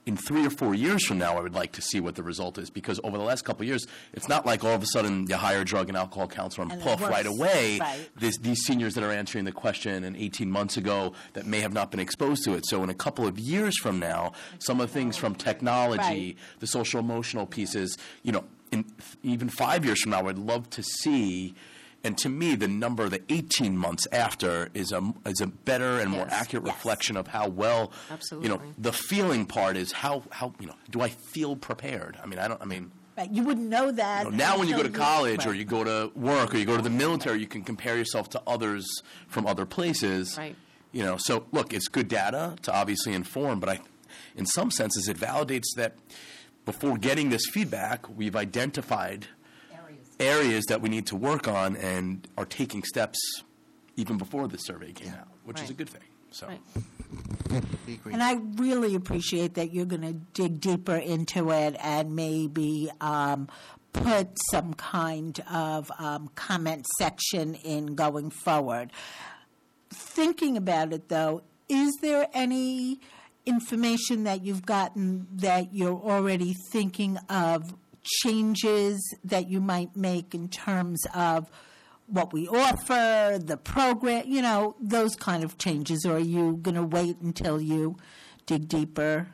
in three or four years from now, I would like to see what the result is, because over the last couple of years, it's not like all of a sudden you hire a drug and alcohol counselor and, And it poof, works. right away, Right. this, these seniors that are answering the question and eighteen months ago that may have not been exposed to it. So in a couple of years from now, some of the things from technology, Right. the social emotional pieces, you know, in, even five years from now, I'd love to see. And to me, the number, the eighteen months after, is a is a better and more Yes. accurate Yes. reflection of how well, Absolutely. you know, the feeling part is how how you know, do I feel prepared? I mean, I don't. I mean, Right, you wouldn't know that. you know, now when you go to until college or right. you go to work or you go to the military, you can compare yourself to others from other places. Right. You know, so look, it's good data to obviously inform, but I, in some senses, it validates that before getting this feedback, we've identified areas that we need to work on and are taking steps even before the survey came out, which is Right. a good thing. So. Right. We agree. And I really appreciate that you're going to dig deeper into it and maybe um, put some kind of um, comment section in going forward. Thinking about it, though, is there any information that you've gotten that you're already thinking of changes that you might make in terms of what we offer, the program, you know, those kind of changes? Or are you going to wait until you dig deeper?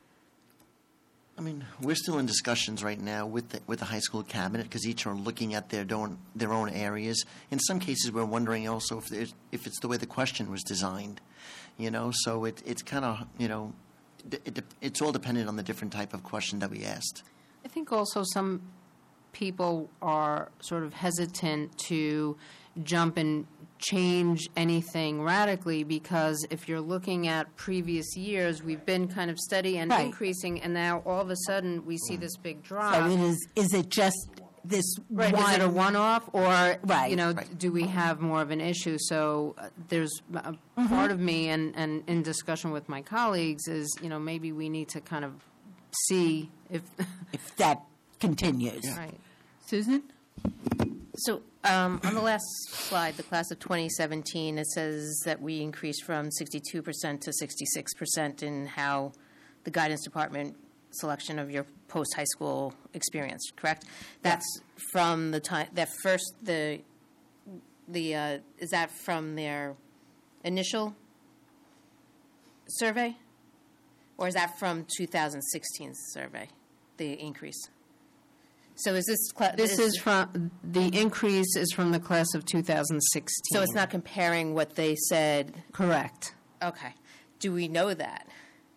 I mean, we're still in discussions right now with the, with the high school cabinet because each are looking at their own their own areas. In some cases, we're wondering also if there's, if it's the way the question was designed, you know. So it it's kind of you know, it, it, it's all dependent on the different type of question that we asked. I think also some people are sort of hesitant to jump and change anything radically because if you're looking at previous years, we've been kind of steady and Right. increasing, and now all of a sudden we see this big drop. So it is, is it just this Right, one? is it a one-off, or, Right. you know, Right. do we have more of an issue? So uh, there's a part of me, and, and in discussion with my colleagues, is, you know, maybe we need to kind of see if, If that continues. right. Susan? So um, on the last slide, the class of twenty seventeen, it says that we increased from sixty-two percent to sixty-six percent in how the guidance department selection of your post-high school experience, correct? That's from the time, that first, the, the uh, is that from their initial survey? Or is that from two thousand sixteen's survey, the increase? So is this? cla- This is from, the increase is from the class of two thousand sixteen. So it's not comparing what they said. Correct. Okay. Do we know that?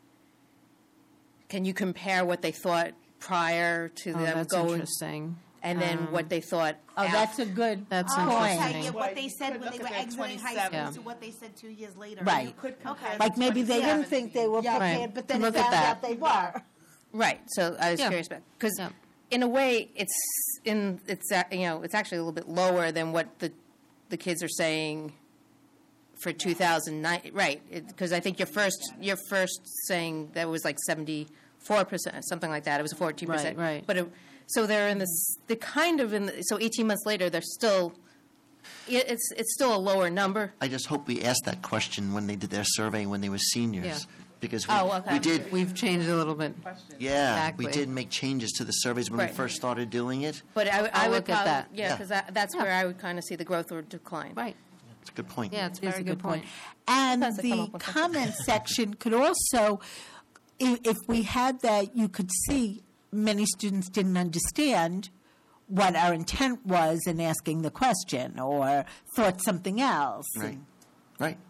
Can you compare what they thought prior to Oh, them that's going, interesting. and then Um, what they thought? Oh, af- that's a good That's point. interesting. Yeah, what they You said could when they look were at that exiting high twenty-seven. school to what they said two years later. Right. You could compare Okay. the Like maybe they didn't think they were Yeah. prepared, Right. but then Look they at found that. out they were. Right. So I was Yeah. curious about because Yeah. in a way it's in it's a- you know it's actually a little bit lower than what the the kids are saying for two thousand nine. Right. Because I think your first your first saying that was like seventy-four percent, something like that. It was fourteen percent. Right, right. But it, so they're in this. They're kind of in. The, so eighteen months later, they're still. it- It's it's still a lower number. I just hope we asked that question when they did their survey when they were seniors. Yeah. Because we, Oh, okay. we did, We've changed a little bit. yeah, we Exactly. did make changes to the surveys when Right. we first started doing it. But I, I I'll would look at probably, that. Yeah, Yeah. because that, that's where I would kind of see the growth or decline. Right. It's a good point. Yeah, it's a Is very a good point. And Sometimes they come the up with something. comment section could also, if, if we had that, you could see many students didn't understand what our intent was in asking the question or thought something else. Right. Right.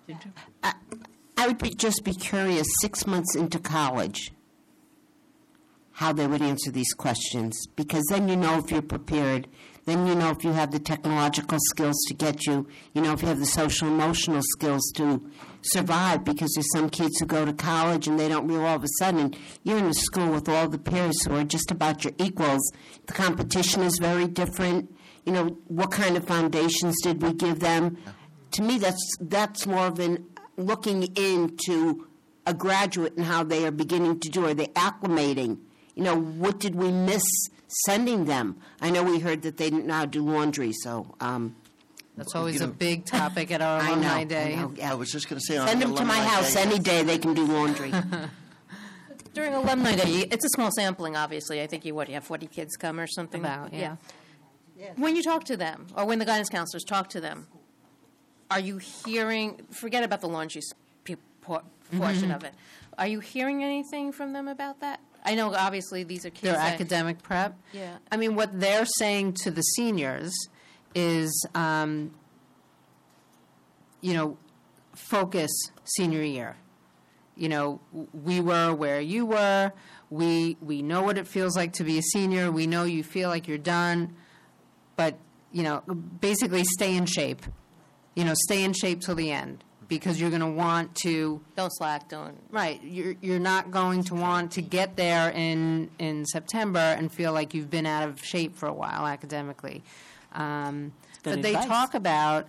I would be, just be curious, six months into college, how they would answer these questions, because then you know if you're prepared. Then you know if you have the technological skills to get you, you know if you have the social emotional skills to survive, because there's some kids who go to college and they don't realize all of a sudden you're in a school with all the peers who are just about your equals. The competition is very different. You know, what kind of foundations did we give them? To me, that's that's more of an looking into a graduate and how they are beginning to do. Are they acclimating? You know, what did we miss sending them? I know we heard that they didn't know how to do laundry, so um, That's always You a know- big topic at our I know. alumni I day. know, yeah. I was just going to say on Send the them to my alumni house day- any day. They can do laundry. During alumni day, you- it's a small sampling, obviously. I think you, what, you have forty kids come or something? About, yeah. When you talk to them, or when the guidance counselors talk to them, are you hearing, forget about the laundry s- pe- por- portion of it, are you hearing anything from them about that? I know, obviously, these are kids Their that- academic prep? Yeah. I mean, what they're saying to the seniors is, um, you know, focus senior year. You know, w- we were where you were. We we know what it feels like to be a senior. We know you feel like you're done, but you know, basically stay in shape. You know, stay in shape till the end because you're going to want to. Don't slack, don't. Right, you're you're not going to want to get there in in September and feel like you've been out of shape for a while academically. Um, Good but they advice. talk about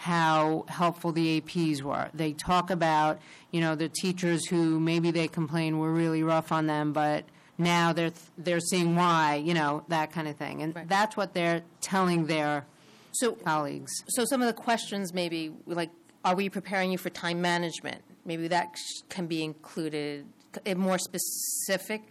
how helpful the A Ps were. They talk about, you know, the teachers who maybe they complained were really rough on them, but now they're they're seeing why, you know, that kind of thing. And Right. that's what they're telling their So, colleagues. so some of the questions maybe, like, are we preparing you for time management? Maybe that sh- can be included, c- more specific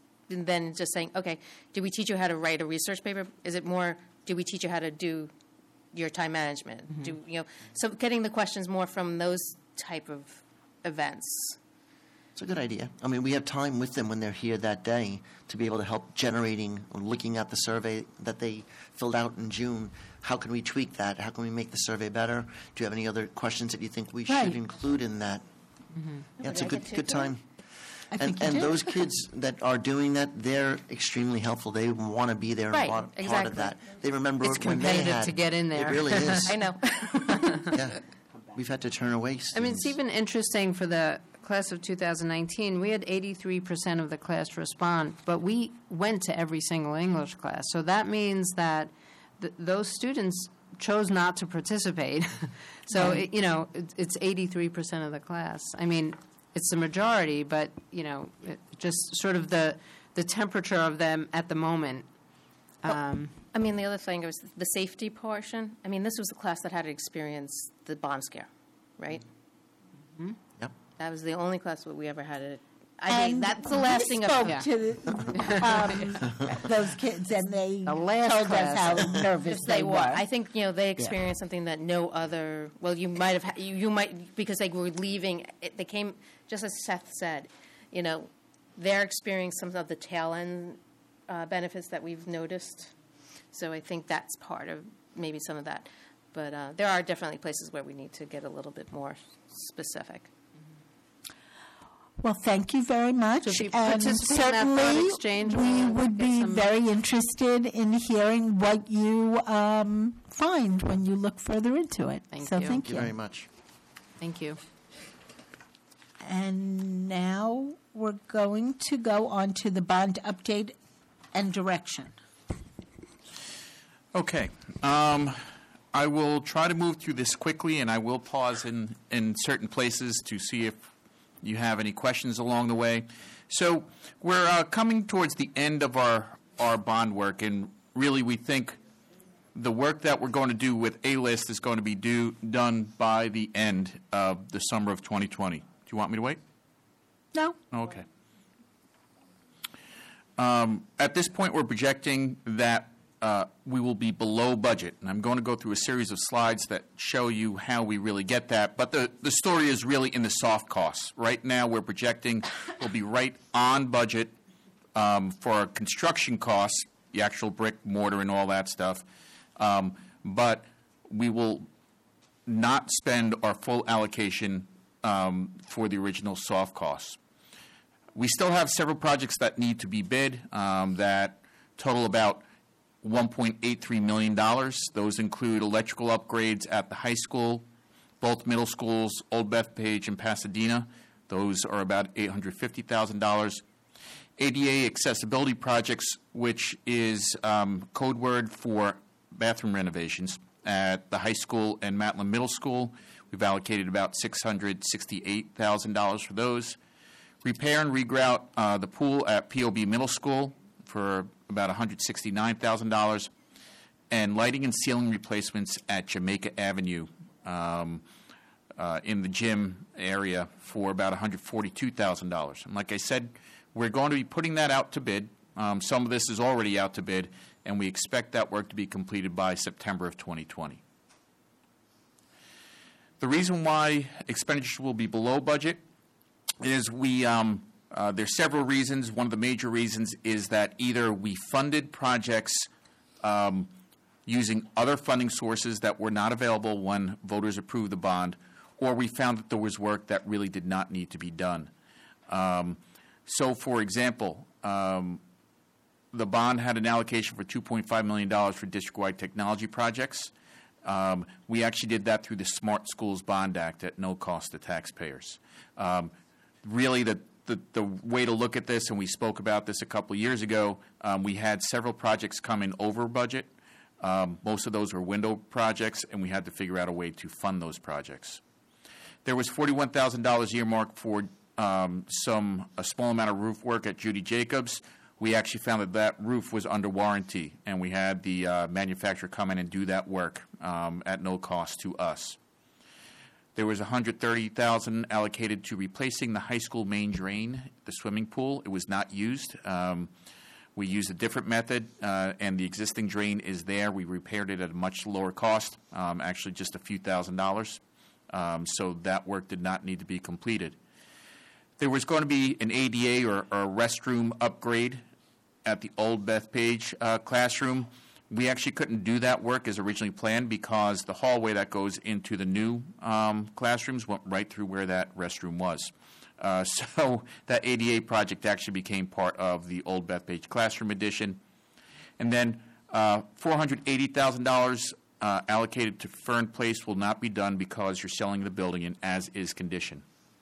than just saying, okay, did we teach you how to write a research paper? Is it more, did we teach you how to do your time management? Do, you know, so getting the questions more from those type of events. It's a good idea. I mean, we have time with them when they're here that day to be able to help generating or looking at the survey that they filled out in June. How can we tweak that? How can we make the survey better? Do you have any other questions that you think we Right. should include in that? Yeah, it's a I good get to good do it? time. I And, think you and do. those kids that are doing that, they're extremely helpful. They want to be there and Right, part, part exactly. of that. They remember It's when they competitive had. to get in there. It really is. I know. Yeah. We've had to turn away students. I mean, it's even interesting for the class of two thousand nineteen, we had eighty-three percent of the class respond, but we went to every single English class. So that means that th- those students chose not to participate. So, Right. it, you know, it, it's eighty-three percent of the class. I mean, it's the majority, but, you know, it, just sort of the, the temperature of them at the moment. Um, I mean, the other thing was the safety portion. I mean, this was the class that had experienced the bomb scare, right? Yep. That was the only class that we ever had it. I mean, And that's the last we thing. spoke Of, to the, um, those kids, and they The last told class. us how nervous they they were. were. I think you know they experienced something that no other. Well, you might have. ha- You, you might because they were leaving. It, they came just as Seth said. You know, they're experiencing some of the tail end uh, benefits that we've noticed. So I think that's part of maybe some of that. But uh, there are definitely places where we need to get a little bit more specific. Well, thank you very much. So if you and participate in that thought certainly, exchange, we we'll would get be some- very interested in hearing what you um, find when you look further into it. Thank so you. thank Thank you very much. Thank you. And now we're going to go on to the bond update and direction. Okay. Um, I will try to move through this quickly, and I will pause in, in certain places to see if you have any questions along the way. So we're uh, coming towards the end of our, our bond work, and really we think the work that we're going to do with A-List is going to be due, done by the end of the summer of twenty twenty. Do you want me to wait? No? Okay. Um, At this point, we're projecting that uh, we will be below budget, and I'm going to go through a series of slides that show you how we really get that. But the, the story is really in the soft costs. Right now, we're projecting we'll be right on budget um, for our construction costs, the actual brick, mortar, and all that stuff. Um, But we will not spend our full allocation um, for the original soft costs. We still have several projects that need to be bid um, that total about one point eight three million dollars. Those include electrical upgrades at the high school, both middle schools, Old Bethpage and Pasadena. Those are about eight hundred fifty thousand dollars. A D A accessibility projects, which is um, code word for bathroom renovations at the high school and Matlin Middle School. We've allocated about six hundred sixty-eight thousand dollars for those. Repair and regrout uh, the pool at P O B Middle School for about one hundred sixty-nine thousand dollars. And lighting and ceiling replacements at Jamaica Avenue um, uh, in the gym area for about one hundred forty-two thousand dollars. And like I said, we're going to be putting that out to bid. Um, some of this is already out to bid, and we expect that work to be completed by September of twenty twenty. The reason why expenditures will be below budget is we, um, uh, there's several reasons. One of the major reasons is that either we funded projects um, using other funding sources that were not available when voters approved the bond, or we found that there was work that really did not need to be done. Um, so, for example, um, the bond had an allocation for two point five million dollars for district-wide technology projects. Um, we actually did that through the Smart Schools Bond Act at no cost to taxpayers. Um, really, the, the, the way to look at this, and we spoke about this a couple of years ago, um, we had several projects come in over budget. Um, most of those were window projects, and we had to figure out a way to fund those projects. There was forty-one thousand dollars earmarked for um, some a small amount of roof work at Judy Jacobs. We actually found that that roof was under warranty, and we had the uh, manufacturer come in and do that work um, at no cost to us. There was one hundred thirty thousand dollars allocated to replacing the high school main drain, the swimming pool. It was not used. Um, we used a different method, uh, and the existing drain is there. We repaired it at a much lower cost, um, actually just a few thousand dollars. Um, so that work did not need to be completed. There was going to be an A D A or, or a restroom upgrade at the old Bethpage uh, classroom. We actually couldn't do that work as originally planned because the hallway that goes into the new um, classrooms went right through where that restroom was. Uh, so that A D A project actually became part of the old Bethpage classroom addition. And then uh, four hundred eighty thousand dollars uh, allocated to Fern Place will not be done because you're selling the building in as-is condition.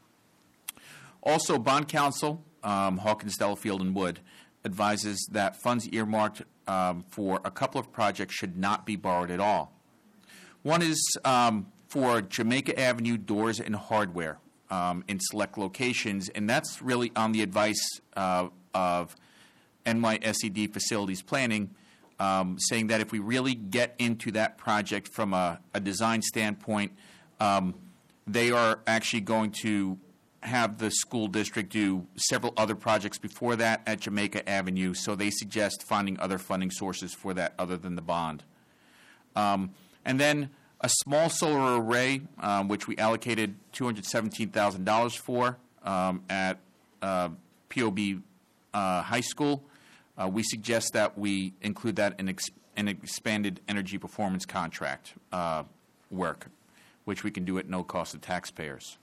Also, Bond Counsel, um, Hawkins, Delafield, and Wood, advises that funds earmarked um, for a couple of projects should not be borrowed at all. One is um, for Jamaica Avenue doors and hardware um, in select locations, and that's really on the advice uh, of N Y S E D Facilities Planning, um, saying that if we really get into that project from a, a design standpoint, um, they are actually going to have the school district do several other projects before that at Jamaica Avenue, so they suggest finding other funding sources for that other than the bond. Um, and then a small solar array, um, which we allocated two hundred seventeen thousand dollars for um, at uh, P O B uh, High School. Uh, we suggest that we include that in ex- an expanded energy performance contract uh, work, which we can do at no cost to taxpayers.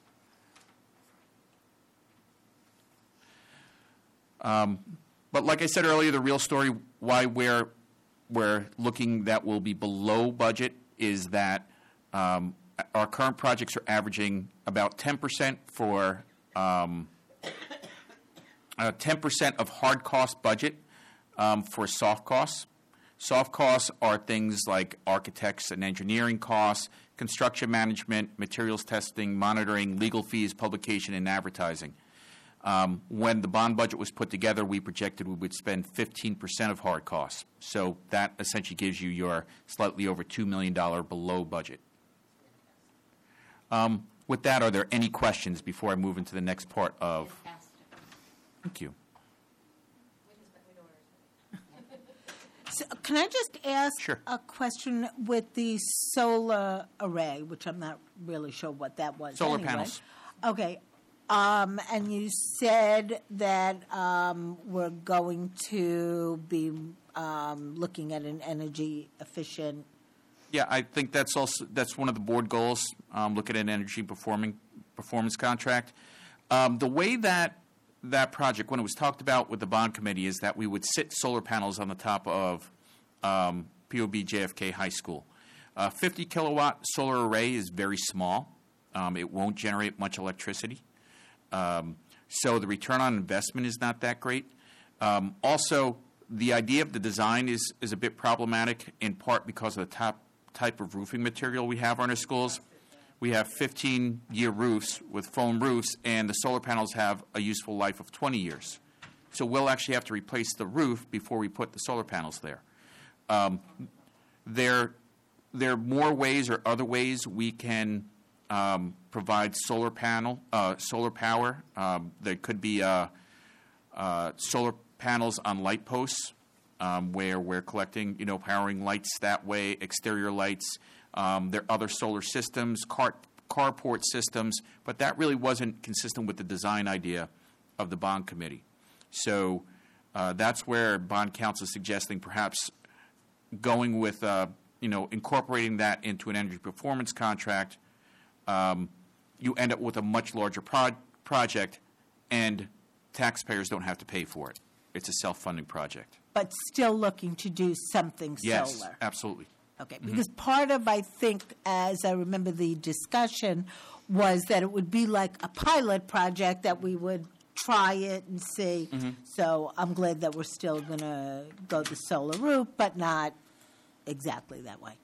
Um, but like I said earlier, the real story why we're, we're looking that will be below budget is that um, our current projects are averaging about ten percent for um, uh, ten percent of hard cost budget um, for soft costs. Soft costs are things like architects and engineering costs, construction management, materials testing, monitoring, legal fees, publication, and advertising. Um, when the bond budget was put together, we projected we would spend fifteen percent of hard costs. So that essentially gives you your slightly over two million dollars below budget. Um, with that, are there any questions before I move into the next part of? Thank you. So can I just ask Sure. a question with the solar array, which I'm not really sure what that was. Solar anyway. panels. Okay. Um, and you said that um, we're going to be um, looking at an energy efficient. Yeah, I think that's also that's one of the board goals. Um, look at an energy performing performance contract. Um, the way that that project, when it was talked about with the bond committee, is that we would sit solar panels on the top of um, P O B J F K High School. A fifty kilowatt solar array is very small. Um, it won't generate much electricity. Um, so the return on investment is not that great. Um, also, the idea of the design is, is a bit problematic, in part because of the top type of roofing material we have on our schools. We have fifteen-year roofs with foam roofs, and the solar panels have a useful life of twenty years. So we'll actually have to replace the roof before we put the solar panels there. Um, there, there are more ways or other ways we can Um, provide solar panel, uh, solar power. Um, there could be a, uh, solar panels on light posts, um, where we're collecting, you know, powering lights that way, exterior lights. Um, there are other solar systems, car, carport systems, but that really wasn't consistent with the design idea of the bond committee. So uh, that's where bond counsel is suggesting perhaps going with, uh, you know, incorporating that into an energy performance contract. Um, you end up with a much larger pro- project, and taxpayers don't have to pay for it. It's a self-funding project. But still looking to do something Yes, solar. absolutely. Okay, Mm-hmm. because part of, I think, as I remember the discussion, was that it would be like a pilot project that we would try it and see. Mm-hmm. So I'm glad that we're still going to go the solar route, but not exactly that way.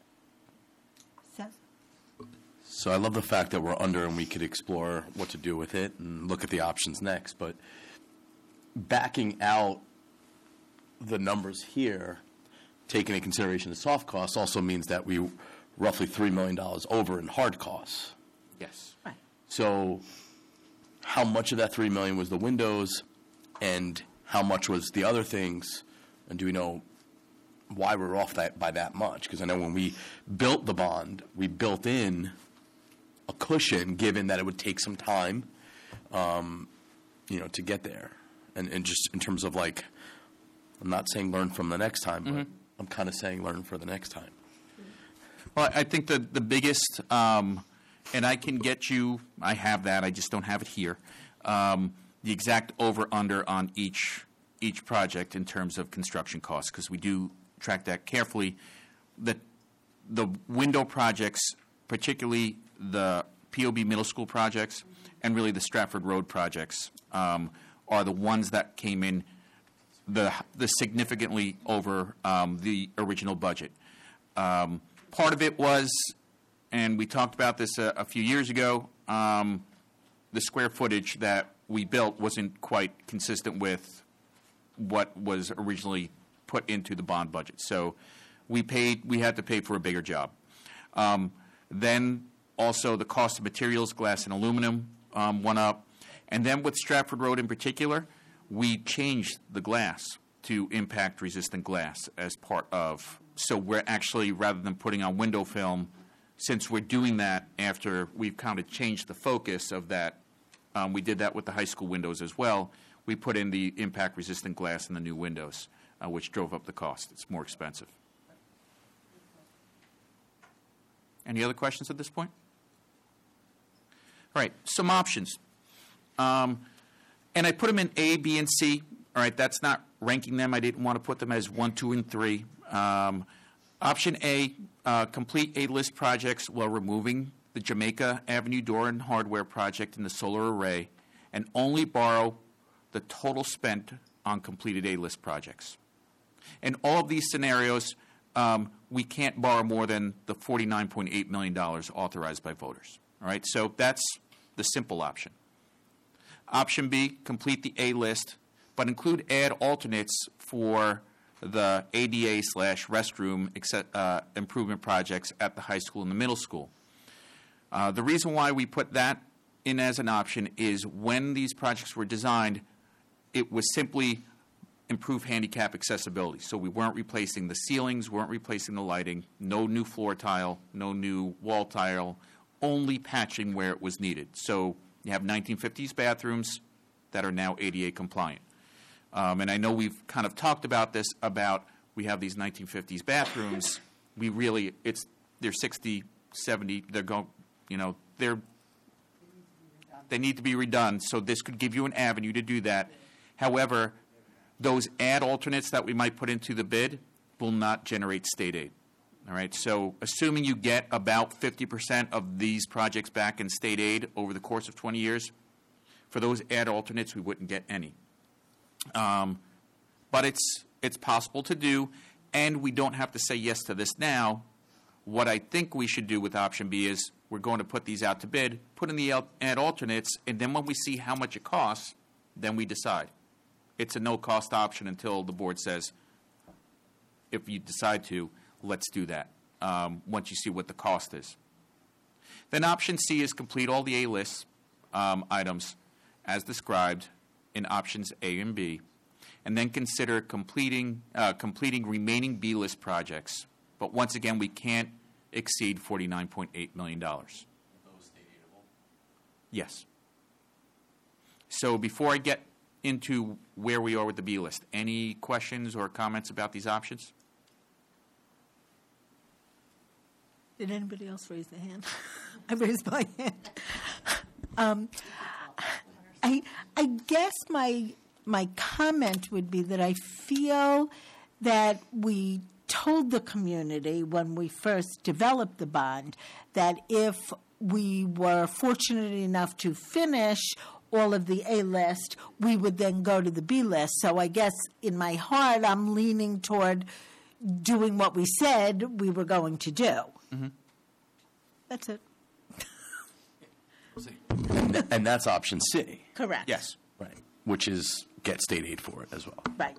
Seth? So I love the fact that we're under and we could explore what to do with it and look at the options next. But backing out the numbers here, taking into consideration the soft costs, also means that we roughly three million dollars over in hard costs. Yes. Right. So how much of that three million dollars was the windows, and how much was the other things? And do we know why we're off that by that much? Because I know when we built the bond, we built in a cushion, given that it would take some time, um, you know, to get there. And, and just in terms of, like, I'm not saying learn from the next time, but Mhm. I'm kind of saying learn for the next time. Well, I think the, the biggest, um, and I can get you, I have that, I just don't have it here, um, the exact over-under on each each project in terms of construction costs, because we do track that carefully. The, the window projects, particularly the P O B middle school projects, and really the Stratford Road projects, um, are the ones that came in the, the significantly over um, the original budget. Um, part of it was, and we talked about this a, a few years ago, um, the square footage that we built wasn't quite consistent with what was originally put into the bond budget. So we paid, we had to pay for a bigger job. Um, then also the cost of materials, glass and aluminum, um, went up. And then with Stratford Road in particular, we changed the glass to impact-resistant glass as part of, so we're actually, rather than putting on window film, since we're doing that after we've kind of changed the focus of that, um, we did that with the high school windows as well, we put in the impact-resistant glass in the new windows, uh, which drove up the cost. It's more expensive. Any other questions at this point? All right, some options. Um, and I put them in A, B, and C. All right, that's not ranking them. I didn't want to put them as one, two, and three. Um, option A, uh, complete A-list projects while removing the Jamaica Avenue door and hardware project in the solar array, and only borrow the total spent on completed A-list projects. In all of these scenarios, um, we can't borrow more than the forty-nine point eight million dollars authorized by voters. All right, so that's the simple option. Option B, complete the A list, but include add alternates for the A D A slash restroom except, uh, improvement projects at the high school and the middle school. Uh, the reason why we put that in as an option is when these projects were designed, it was simply improve handicap accessibility. So we weren't replacing the ceilings, weren't replacing the lighting, no new floor tile, no new wall tile, only patching where it was needed. So you have nineteen fifties bathrooms that are now A D A compliant. Um, and I know we've kind of talked about this, about we have these nineteen fifties bathrooms. We really, it's, they're sixty, seventy, they're going, you know, they're, they need to be redone. So this could give you an avenue to do that. However, those add alternates that we might put into the bid will not generate state aid. All right, so assuming you get about fifty percent of these projects back in state aid over the course of twenty years, for those add alternates, we wouldn't get any. Um, but it's it's possible to do, and we don't have to say yes to this now. What I think we should do with option B is we're going to put these out to bid, put in the add alternates, and then when we see how much it costs, then we decide. It's a no-cost option until the board says, if you decide to, let's do that, um, once you see what the cost is. Then option C is complete all the A-list um, items as described in options A and B, and then consider completing, uh, completing remaining B-list projects. But once again, we can't exceed forty-nine point eight million dollars. Yes. So before I get into where we are with the B list, any questions or comments about these options? Did anybody else raise their hand? I raised my hand. Um, I I guess my my comment would be that I feel that we told the community when we first developed the bond that if we were fortunate enough to finish all of the A list, we would then go to the B list. So I guess in my heart, I'm leaning toward doing what we said we were going to do. Mm-hmm. That's it. And, th- and that's option C. Correct. Yes. Right. Which is get state aid for it as well. Right.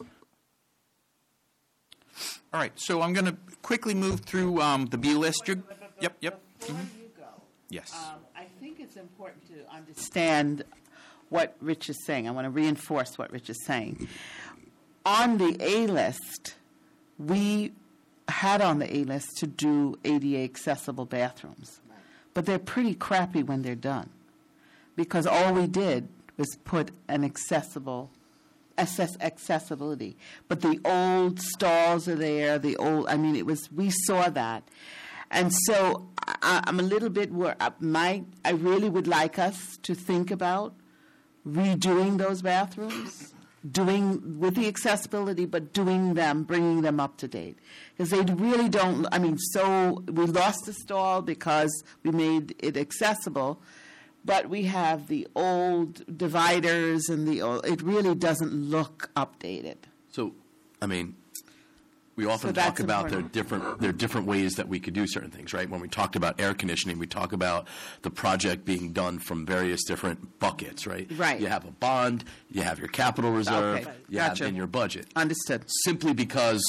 All right, so I'm going to quickly move through um, the B list. You're, yep, yep. Before Mhm. you go, Yes. um, I think it's important to understand what Rich is saying. I want to reinforce what Rich is saying. On the A list, we had on the A list to do A D A accessible bathrooms, but they're pretty crappy when they're done, because all we did was put an accessible access accessibility. But the old stalls are there, the old, I mean, it was, we saw that. And so I, I'm a little bit, wor- uh, my, I really would like us to think about redoing those bathrooms, doing, with the accessibility, but doing them, bringing them up to date. Because they really don't, I mean, so we lost the stall because we made it accessible, but we have the old dividers and the old, it really doesn't look updated. So, I mean, we often So talk that's about there are important. different there are different ways that we could do certain things, right? When we talked about air conditioning, we talk about the project being done from various different buckets, right? Right. You have a bond, you have your capital reserve, Okay. you Gotcha. have in your budget. Understood. Simply because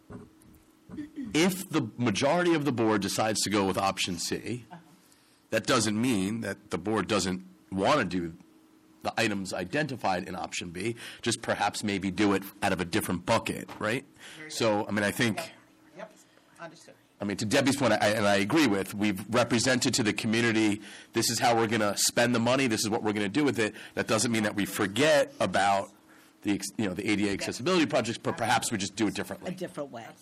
if the majority of the board decides to go with option C, that doesn't mean that the board doesn't want to do the items identified in option B, just perhaps maybe do it out of a different bucket, right? So, I mean, I think, Yep, understood. I mean, to Debbie's point, I, and I agree with, we've represented to the community, this is how we're going to spend the money, this is what we're going to do with it. That doesn't mean that we forget about the, ex- you know, the A D A accessibility projects, but perhaps we just do it A differently. different way.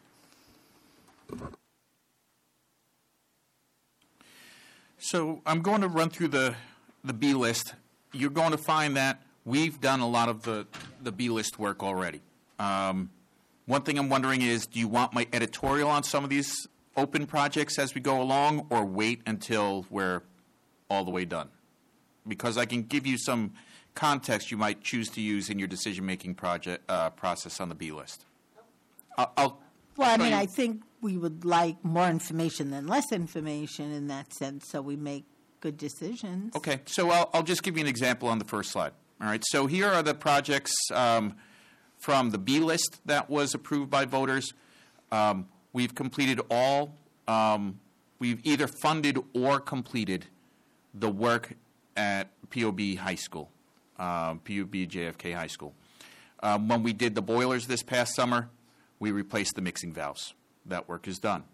So I'm going to run through the, the B list. You're going to find that we've done a lot of the, the B list work already. Um, one thing I'm wondering is, do you want my editorial on some of these open projects as we go along, or wait until we're all the way done? Because I can give you some context you might choose to use in your decision-making project uh, process on the B list. I'll, I'll Well, I show mean, you- I think we would like more information than less information in that sense, so we make good decisions. Okay, so I'll, I'll just give you an example on the first slide. All right, so here are the projects um, from the B list that was approved by voters. Um, we've completed all, um, we've either funded or completed the work at P O B High School, uh, P O B J F K High School. Um, when we did the boilers this past summer, we replaced the mixing valves. That work is done.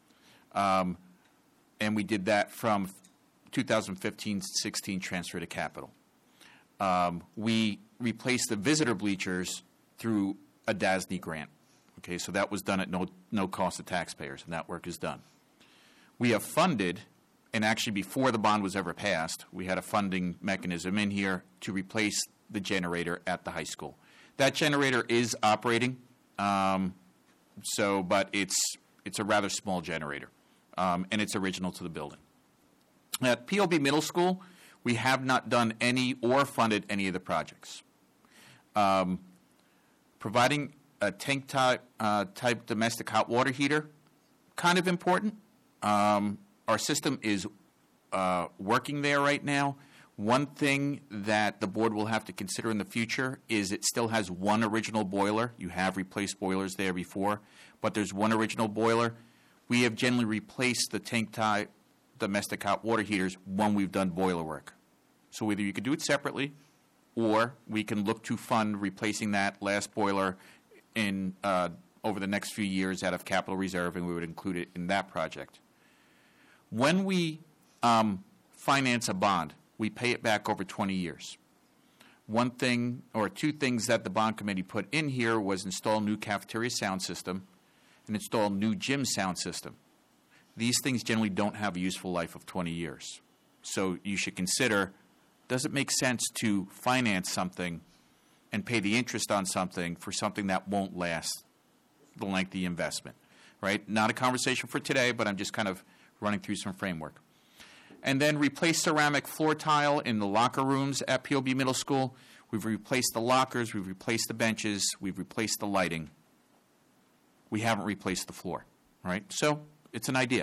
Um, and we did that from two thousand fifteen sixteen transfer to capital. Um, we replaced the visitor bleachers through a D A S N Y grant. Okay, so that was done at no, no cost to taxpayers, and that work is done. We have funded, and actually before the bond was ever passed, we had a funding mechanism in here to replace the generator at the high school. That generator is operating, um, so but it's it's a rather small generator, um, and it's original to the building. At P O B Middle School, we have not done any or funded any of the projects. Um, providing a tank type, uh, type domestic hot water heater, kind of important. Um, our system is uh, working there right now. One thing that the board will have to consider in the future is it still has one original boiler. You have replaced boilers there before, but there's one original boiler. We have generally replaced the tank type domestic hot water heaters when we've done boiler work. So either you could do it separately, or we can look to fund replacing that last boiler in uh, over the next few years out of capital reserve, and we would include it in that project. When we um, finance a bond, we pay it back over twenty years. One thing or two things that the bond committee put in here was install new cafeteria sound system and install new gym sound system. These things generally don't have a useful life of twenty years. So you should consider, does it make sense to finance something and pay the interest on something for something that won't last the lengthy investment, right? Not a conversation for today, but I'm just kind of running through some framework. And then replace ceramic floor tile in the locker rooms at P O B Middle School. We've replaced the lockers, we've replaced the benches, we've replaced the lighting. We haven't replaced the floor, right? So it's an idea.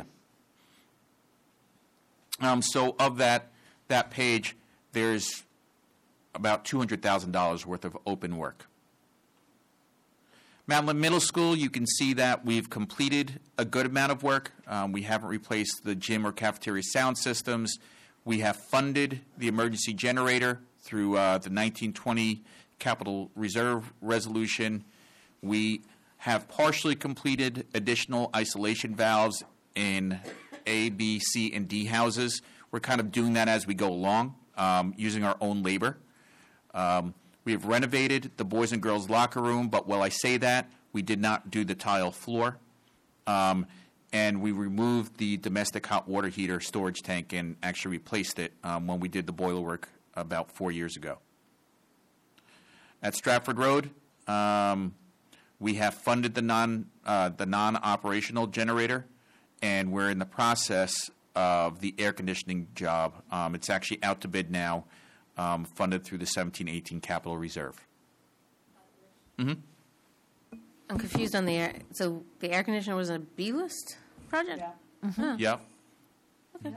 Um, so of that, that page, there's about two hundred thousand dollars worth of open work. Madeline Middle School, you can see that we've completed a good amount of work. Um, we haven't replaced the gym or cafeteria sound systems. We have funded the emergency generator through uh, the nineteen twenty Capital Reserve Resolution. We have partially completed additional isolation valves in A, B, C, and D houses. We're kind of doing that as we go along, um, using our own labor. Um, We have renovated the boys and girls locker room, but while I say that, we did not do the tile floor. Um, and we removed the domestic hot water heater storage tank and actually replaced it um, when we did the boiler work about four years ago. At Stratford Road, um, we have funded the non uh, the non-operational generator, and we're in the process of the air conditioning job. Um, it's actually out to bid now. Um, funded through the seventeen eighteen Capital Reserve. Mm-hmm. I'm confused on the air. So the air conditioner was a B list project? Yeah. Uh-huh. Yeah. Okay.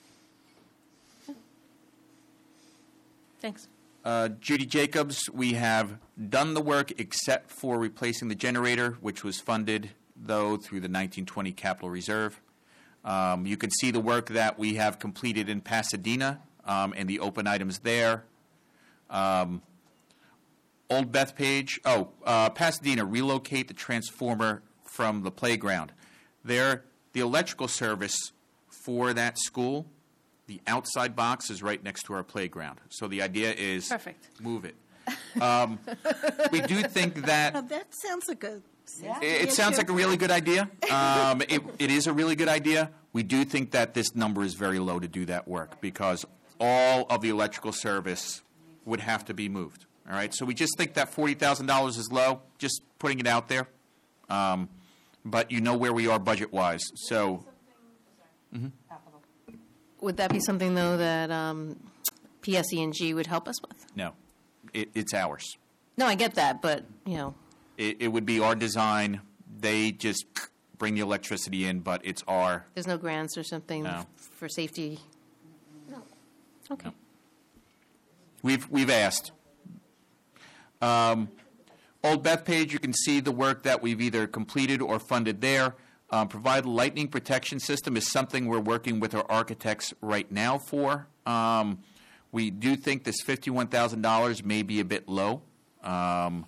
Thanks. Uh, Judy Jacobs, we have done the work except for replacing the generator, which was funded, though, through the nineteen twenty Capital Reserve. Um, you can see the work that we have completed in Pasadena. Um, and the open items there. Um, Old Bethpage, oh, uh, Pasadena, relocate the transformer from the playground. There, the electrical service for that school, the outside box is right next to our playground. So the idea is Perfect. Move it. Um, we do think that... Now, that sounds like a... It, it sounds like a really good idea. Um, it, it is a really good idea. We do think that this number is very low to do that work because all of the electrical service would have to be moved. All right, so we just think that forty thousand dollars is low, just putting it out there. Um, but you know where we are budget-wise. So, mm-hmm. Would that be something, though, that um, P S E and G would help us with? No, it, it's ours. No, I get that, but, you know. It, it would be our design. They just bring the electricity in, but it's our... There's no grants or something No. for safety? No. Okay. No. We've, we've asked. Um, Old Bethpage, you can see the work that we've either completed or funded there. Um, provide a lightning protection system is something we're working with our architects right now for. Um, we do think this fifty-one thousand dollars may be a bit low. Um,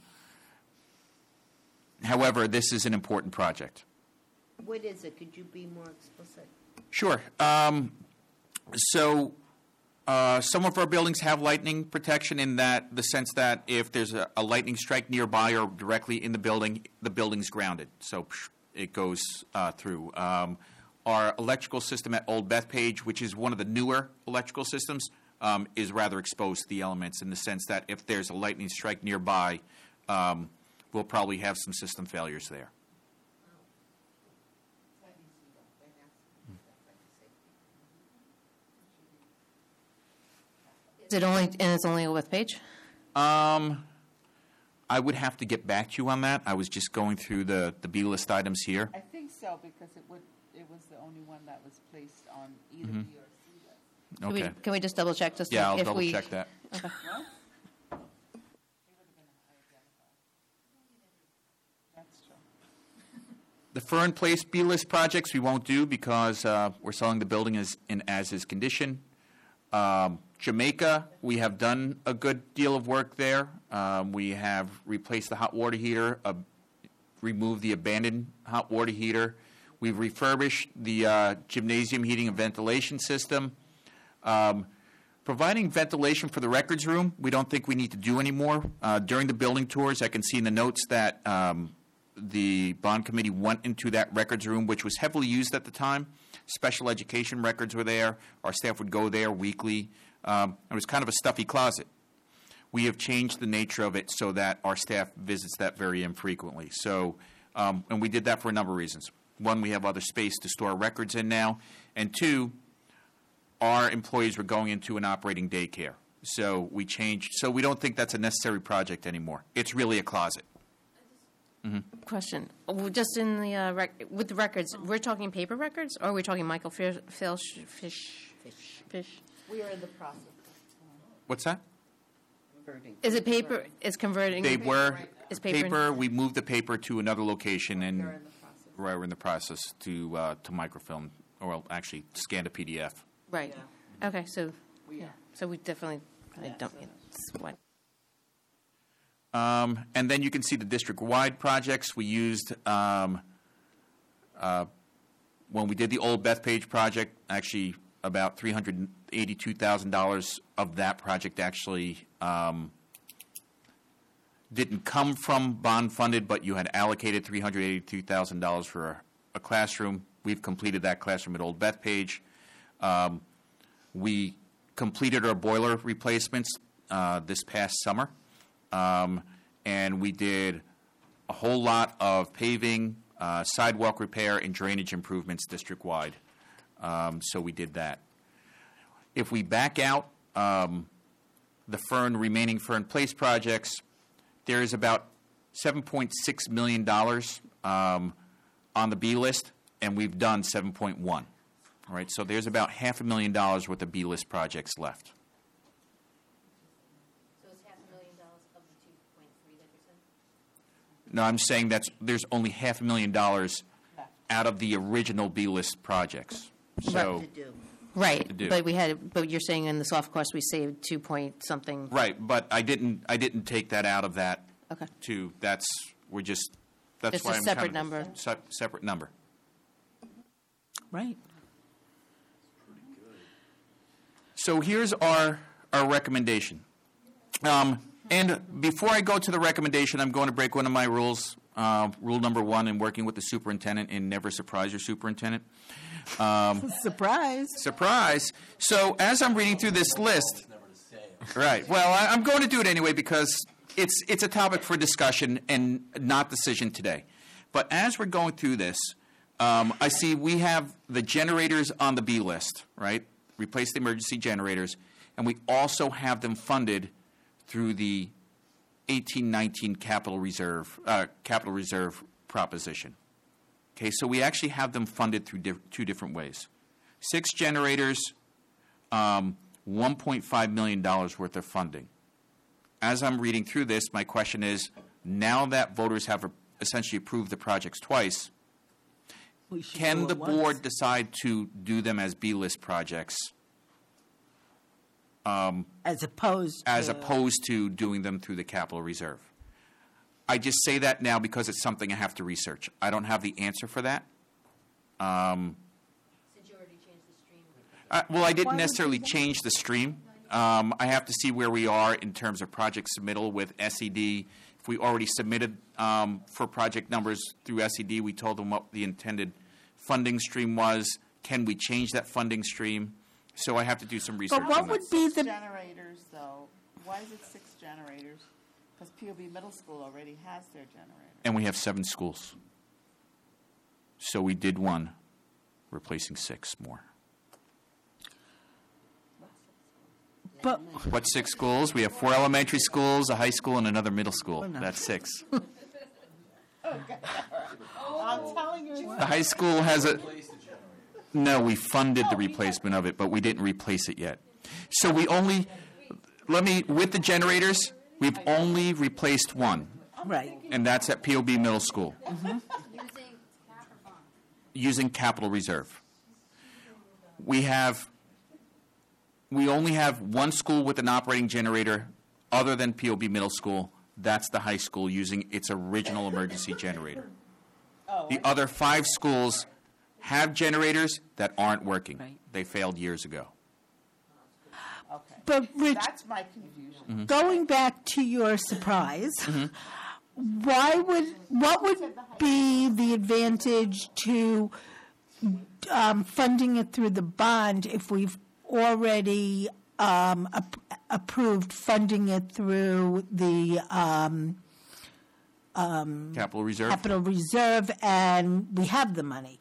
however, this is an important project. What is it? Could you be more explicit? Sure. Um, so uh, some of our buildings have lightning protection in that the sense that if there's a, a lightning strike nearby or directly in the building, the building's grounded. So psh, it goes uh, through. Um, our electrical system at Old Bethpage, which is one of the newer electrical systems, um, is rather exposed to the elements in the sense that if there's a lightning strike nearby, um, we'll probably have some system failures there. Is it only, and it's only a Bethpage? Um, I would have to get back to you on that. I was just going through the, the B list items here. I think so, because it would, it was the only one that was placed on either Mhm. B or C list. Can Okay. we, can we just double check just Yeah, I'll if double we, check that. Okay. That's true. The Fern Place B list projects we won't do because uh, we're selling the building as in as is condition. Um, Jamaica, we have done a good deal of work there. Um, we have replaced the hot water heater, uh, removed the abandoned hot water heater. We've refurbished the uh, gymnasium heating and ventilation system. Um, providing ventilation for the records room, we don't think we need to do anymore. Uh, during the building tours, I can see in the notes that um, the bond committee went into that records room, which was heavily used at the time. Special education records were there. Our staff would go there weekly. Um, it was kind of a stuffy closet. We have changed the nature of it so that our staff visits that very infrequently. So, um, and we did that for a number of reasons. One, we have other space to store records in now. And two, our employees were going into an operating daycare. So we changed. So we don't think that's a necessary project anymore. It's really a closet. Mm-hmm. Question. Oh, Just in the, uh, rec- with the records, we're talking paper records, or are we talking Michael Fish? Fish? Fish? Fish? We are in the process. What's that? Is it paper? Is converting? They were Is paper? paper. We moved the paper to another location, and right, we're in the process to uh, to microfilm, or well, actually scan a P D F. Right. Okay. So yeah. So we definitely probably don't need what. Um, and then you can see the district-wide projects we used. Um, uh, when we did the old Bethpage project, actually about three hundred eighty-two thousand dollars of that project actually um, didn't come from bond funded, but you had allocated three hundred eighty-two thousand dollars for a, a classroom. We've completed that classroom at Old Bethpage. Um, we completed our boiler replacements uh, this past summer. Um, and we did a whole lot of paving, uh, sidewalk repair, and drainage improvements district-wide. Um, so we did that. If we back out um, the Fern remaining Fern Place projects, there is about seven point six million dollars um, on the B list, and we've done seven point one. All right, so there's about half a million dollars worth of B list projects left. No, I'm saying that's there's only half a million dollars out of the original B list projects. So Right, to do. but we had. But you're saying in the soft cost we saved two point something. right, but I didn't I didn't take that out of that. Okay. To that's we're just that's Just why a I'm separate kind of- number. se- separate number. Right. So here's our our recommendation. Um, and before I go to the recommendation, I'm going to break one of my rules. Uh, rule number one in working with the superintendent, and never surprise your superintendent. Um, Surprise. surprise. So as I'm reading through this list, right? Well, I, I'm going to do it anyway because it's it's a topic for discussion and not decision today. But as we're going through this, um, I see we have the generators on the B list, right? Replace the emergency generators, and we also have them funded through the eighteen nineteen capital reserve uh, capital reserve proposition. Okay, so we actually have them funded through diff- two different ways. Six generators, um, one point five million dollars worth of funding. As I'm reading through this, my question is, now that voters have essentially approved the projects twice, We should can do the it once. board decide to do them as B-list projects As opposed as to. opposed to doing them through the capital reserve? I just say that now because it's something I have to research. I don't have the answer for that. Um, I, well, I didn't necessarily change the stream. Um, I have to see where we are in terms of project submittal with S E D. If we already submitted um, for project numbers through S E D, we told them what the intended funding stream was. Can we change that funding stream? So I have to do some research. But what on that. would be the Generators, though, why is it six generators? Because P O B Middle School already has their generator. And we have seven schools. So we did one, replacing six more. but What six schools? We have four elementary schools, a high school, and another middle school. That's six. I'm telling you. The high school has a. No, we funded the replacement of it, but we didn't replace it yet. So we only. Let me. With the generators, we've only replaced one, right. and that's at P O B Middle School. Using capital reserve. We have we only have one school with an operating generator other than P O B Middle School. That's the high school using its original emergency generator. The other five schools have generators that aren't working. Right. They failed years ago. Okay. But Rich, That's my confusion. Mm-hmm. going back to your surprise, why would what would be the advantage to um, funding it through the bond if we've already um, ap- approved funding it through the um, Capital Reserve, capital reserve and we have the money?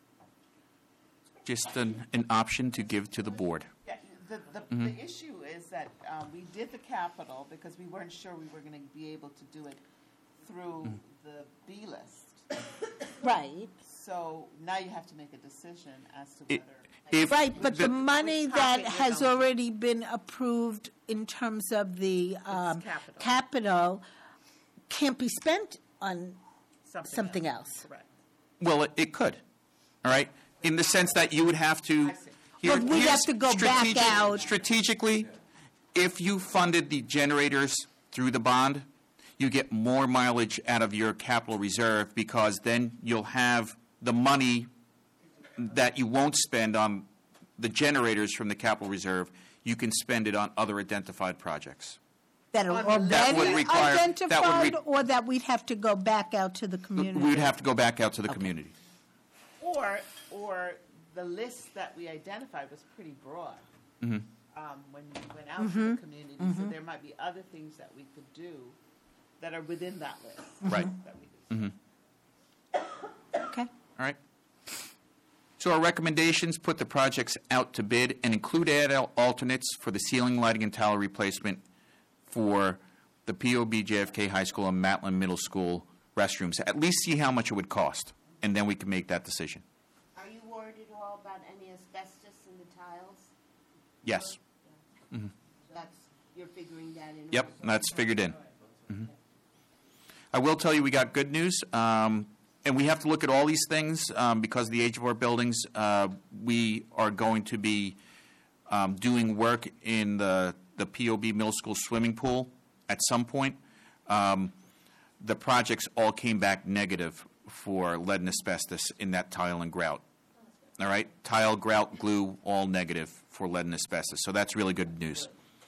just an, an option to give to the board. Yeah, the, the, Mm-hmm. the issue is that um, we did the capital because we weren't sure we were going to be able to do it through Mm. the B list. Right. So now you have to make a decision as to It- whether. If Right, but the the- money Which that pocket has you're going to. already been approved in terms of the um, capital. capital can't be spent on Something, something else. Correct. Well, it, it could, all right, in the sense that you would have to. I see. Here- But we'd here's have to go back strategic- out. Strategically, if you funded the generators through the bond, you get more mileage out of your capital reserve because then you'll have the money that you won't spend on the generators from the capital reserve. You can spend it on other identified projects. That are That would already require- that would identified, re- or that we'd have to go back out to the community? We would have to go back out to the community. Or, or the list that we identified was pretty broad. Mm-hmm. Um, when we went out to the community, so there might be other things that we could do that are within that list. Right. That we could Okay. All right. So our recommendations, put the projects out to bid and include ad al- alternates for the ceiling lighting and tile replacement for the P O B J F K High School and Matlin Middle School restrooms. At least see how much it would cost, and then we can make that decision. Are you worried at all about any asbestos in the tiles? Yes. That's, you're figuring that in? Yep, also? that's figured in. Mhm. I will tell you, we got good news, um, and we have to look at all these things um, because of the age of our buildings. Uh, we are going to be um, doing work in the, the P O B Middle School swimming pool at some point. Um, the projects all came back negative for lead and asbestos in that tile and grout. All right? Tile, grout, glue, all negative for lead and asbestos. So that's really good news.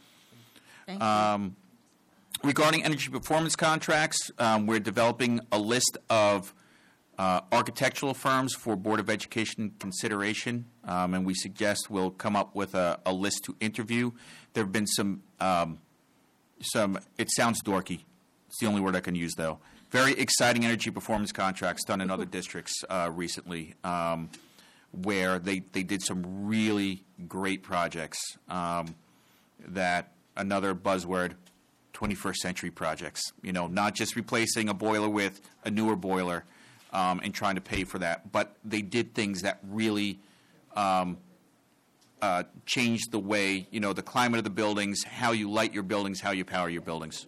Um, regarding energy performance contracts, um, we're developing a list of uh, architectural firms for Board of Education consideration, um, and we suggest we'll come up with a, a list to interview. There have been some, um, some, it sounds dorky. It's the only word I can use, though. Very exciting energy performance contracts done in other districts uh, recently, um, where they, they did some really great projects um, that, another buzzword, twenty-first century projects. You know, not just replacing a boiler with a newer boiler um, and trying to pay for that, but they did things that really um, uh, changed the way, you know, the climate of the buildings, how you light your buildings, how you power your buildings.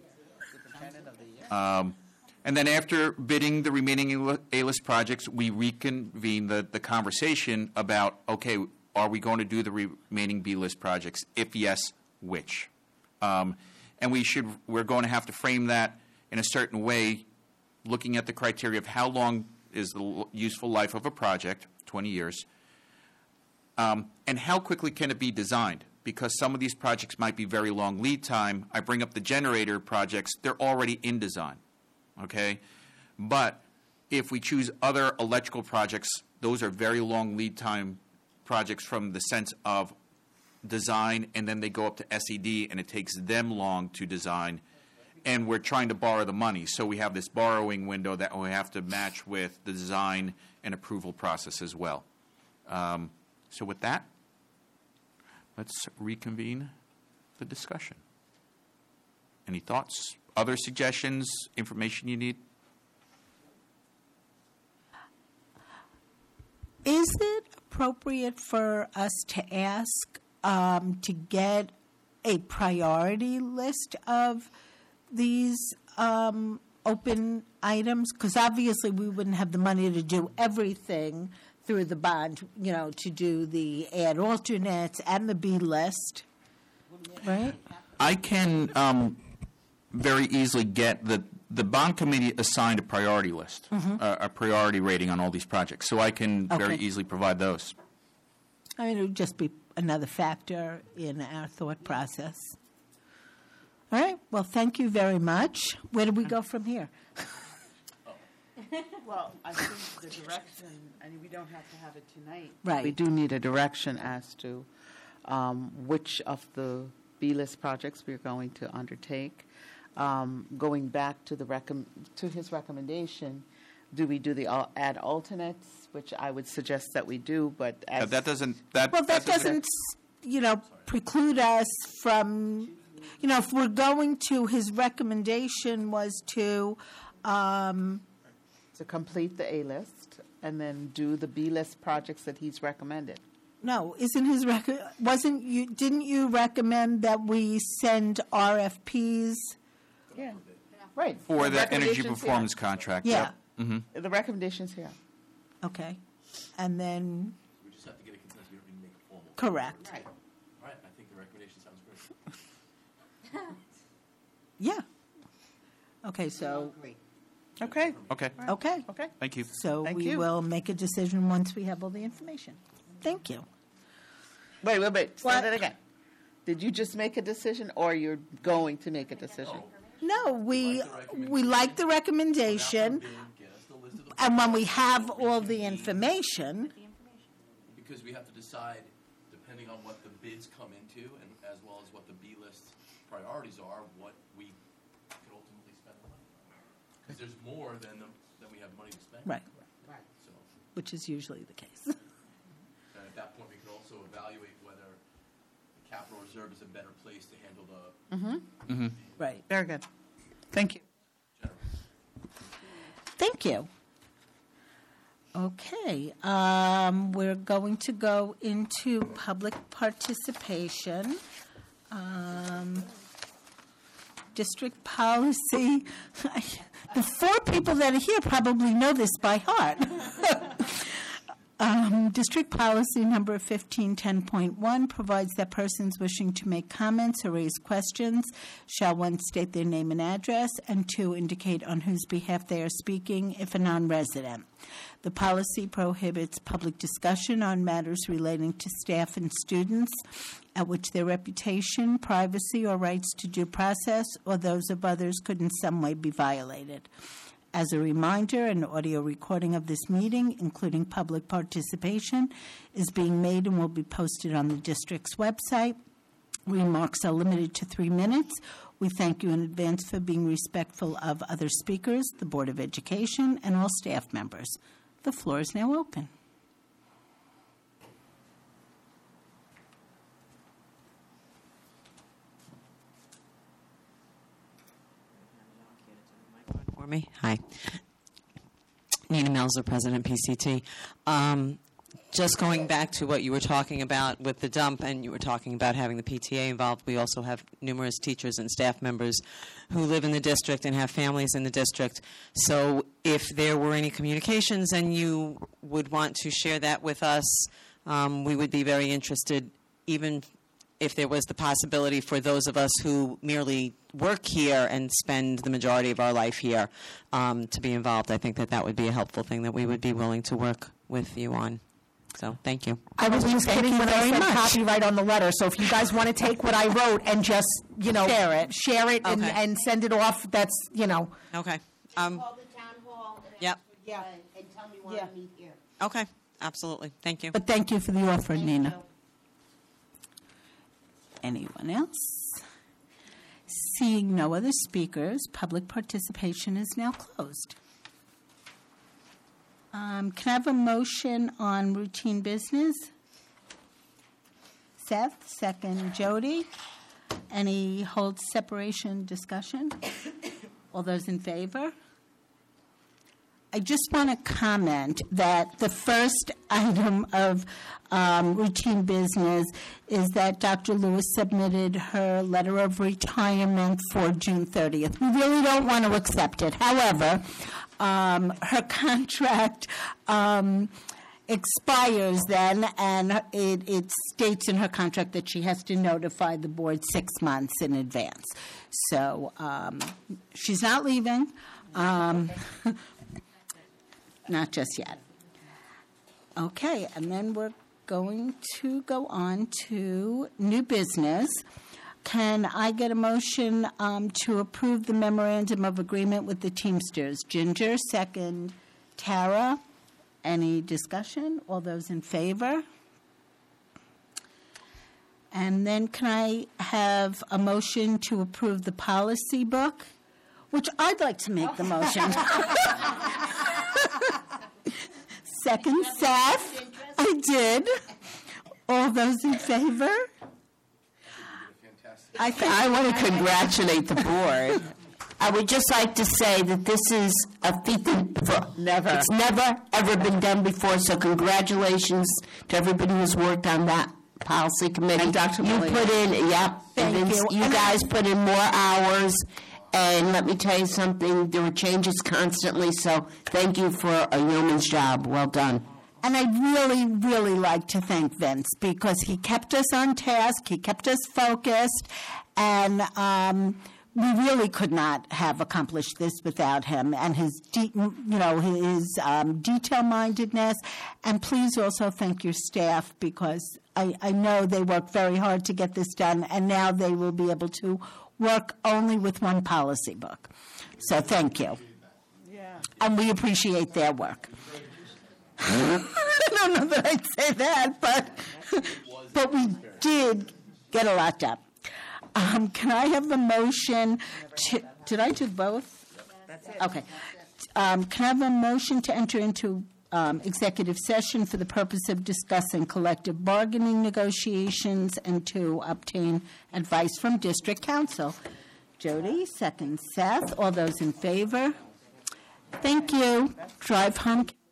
Um, and then after bidding the remaining A-list projects, we reconvene the, the conversation about, okay, are we going to do the remaining B-list projects? If yes, which? Um, and we should, we're going to have to frame that in a certain way, looking at the criteria of how long is the l- useful life of a project, twenty years, um, and how quickly can it be designed? Because some of these projects might be very long lead time. I bring up the generator projects, they're already in design, okay? But if we choose other electrical projects, those are very long lead time projects from the sense of design, and then they go up to S E D, and it takes them long to design, and we're trying to borrow the money. So we have this borrowing window that we have to match with the design and approval process as well. Um, so with that, let's reconvene the discussion. Any thoughts, other suggestions, information you need? Is it appropriate for us to ask um, to get a priority list of these um, open items? Because obviously we wouldn't have the money to do everything through the bond, you know, to do the add alternates and the B list. right? I can um, very easily get the, the bond committee assigned a priority list, Mhm. uh, a priority rating on all these projects, so I can very Okay. easily provide those. I mean, it would just be another factor in our thought process. All right, well, thank you very much. Where do we go from here? Well, I think the direction, I mean, we don't have to have it tonight. Right. We do need a direction as to um, which of the B-list projects we're going to undertake. Um, Going back to the recom, to his recommendation, do we do the al- add alternates, which I would suggest that we do, but Uh, as. That doesn't, that. Well, that doesn't, you know, preclude us from, you know, if we're going to, his recommendation was to, um, To complete the A-list and then do the B-list projects that he's recommended. no, isn't his rec, wasn't you, didn't you recommend that we send R F Ps? Yeah, right. For the energy recommendations here. performance contract. Yeah. Yep. Mhm. The recommendations here. Okay, and then, We just have to get a consensus. We don't need to make a formal. correct, All right, I think the recommendation sounds great. yeah. Okay, so, Okay. Okay, okay. Okay. thank you. So Thank we you. will make a decision once we have all the information. Thank you. Wait, wait, wait. Say What? that again. Did you just make a decision, or you're going to make a decision? No, we, we like the recommendation, and when we have all the information, Because we have to decide, depending on what the bids come into, and as well as what the B-list priorities are, what we could ultimately spend the money on. Because there's more than, the- than we have money to spend. right, So, which is usually the case. and at that point, we could also evaluate whether the capital reserve is a better place to handle the, Mm-hmm. Right. Very good. Thank you. Thank you. Okay, um, we're going to go into public participation. Um, district policy. The four people that are here probably know this by heart. Um, District policy number fifteen ten point one provides that persons wishing to make comments or raise questions shall, one, state their name and address, and two, indicate on whose behalf they are speaking if a non-resident. The policy prohibits public discussion on matters relating to staff and students at which their reputation, privacy, or rights to due process or those of others could in some way be violated. As a reminder, an audio recording of this meeting, including public participation, is being made and will be posted on the district's website. Remarks are limited to three minutes. We thank you in advance for being respectful of other speakers, the Board of Education, and all staff members. The floor is now open. For me, hi. Nina Melzer, President P C T. Um, just going back to what you were talking about with the dump, and you were talking about having the P T A involved, we also have numerous teachers and staff members who live in the district and have families in the district. So if there were any communications and you would want to share that with us, um, we would be very interested, even if there was the possibility for those of us who merely work here and spend the majority of our life here um, to be involved. I think that that would be a helpful thing that we would be willing to work with you on. So, thank you. I was just Thank kidding you when I very said much. copyright on the letter, so if you guys want to take what I wrote and just, you know. Share it. Share it and, Okay. and send it off, that's, you know. Okay. Um, Call the town hall and Yep. ask for, uh, and tell me when Yeah. to meet here. okay. Absolutely. Thank you. But thank you for the offer, Thank Nina. you. Anyone else? Seeing no other speakers, public participation is now closed. Um, Can I have a motion on routine business? Seth, second Jody. Any hold separation discussion? All those in favor? I just want to comment that the first item of um, routine business is that Doctor Lewis submitted her letter of retirement for June thirtieth. We really don't want to accept it. However, um, her contract um, expires then, and it, it states in her contract that she has to notify the board six months in advance. So um, she's not leaving, um, not just yet. Okay, and then we're going to go on to new business. Can I get a motion um, to approve the memorandum of agreement with the Teamsters? Ginger, second. Tara, any discussion? All those in favor? And then can I have a motion to approve the policy book? Which I'd like to make the motion. Second, Seth. I did. All those in favor? I, th- I want to congratulate the board. I would just like to say that this is a feat that for, Never. it's never, ever been done before, so congratulations to everybody who's worked on that policy committee. And Doctor You Molina. put in, yep. Thank Vince, you. You And guys put in more hours, and let me tell you something, there were changes constantly, so thank you for a yeoman's job. Well done. And I'd really, really like to thank Vince because he kept us on task, he kept us focused, and um, we really could not have accomplished this without him and his, de- you know, his um, detail-mindedness. And please also thank your staff because I, I know they worked very hard to get this done, and now they will be able to work only with one policy book. So thank you. Yeah. And we appreciate their work. I don't know that I'd say that, but but we did get a lot done. Um, can I have a motion to, did I do both? That's it. Okay. Um, can I have a motion to enter into um, executive session for the purpose of discussing collective bargaining negotiations and to obtain advice from district council? Jody, second Seth. All those in favor? Thank you. Drive home.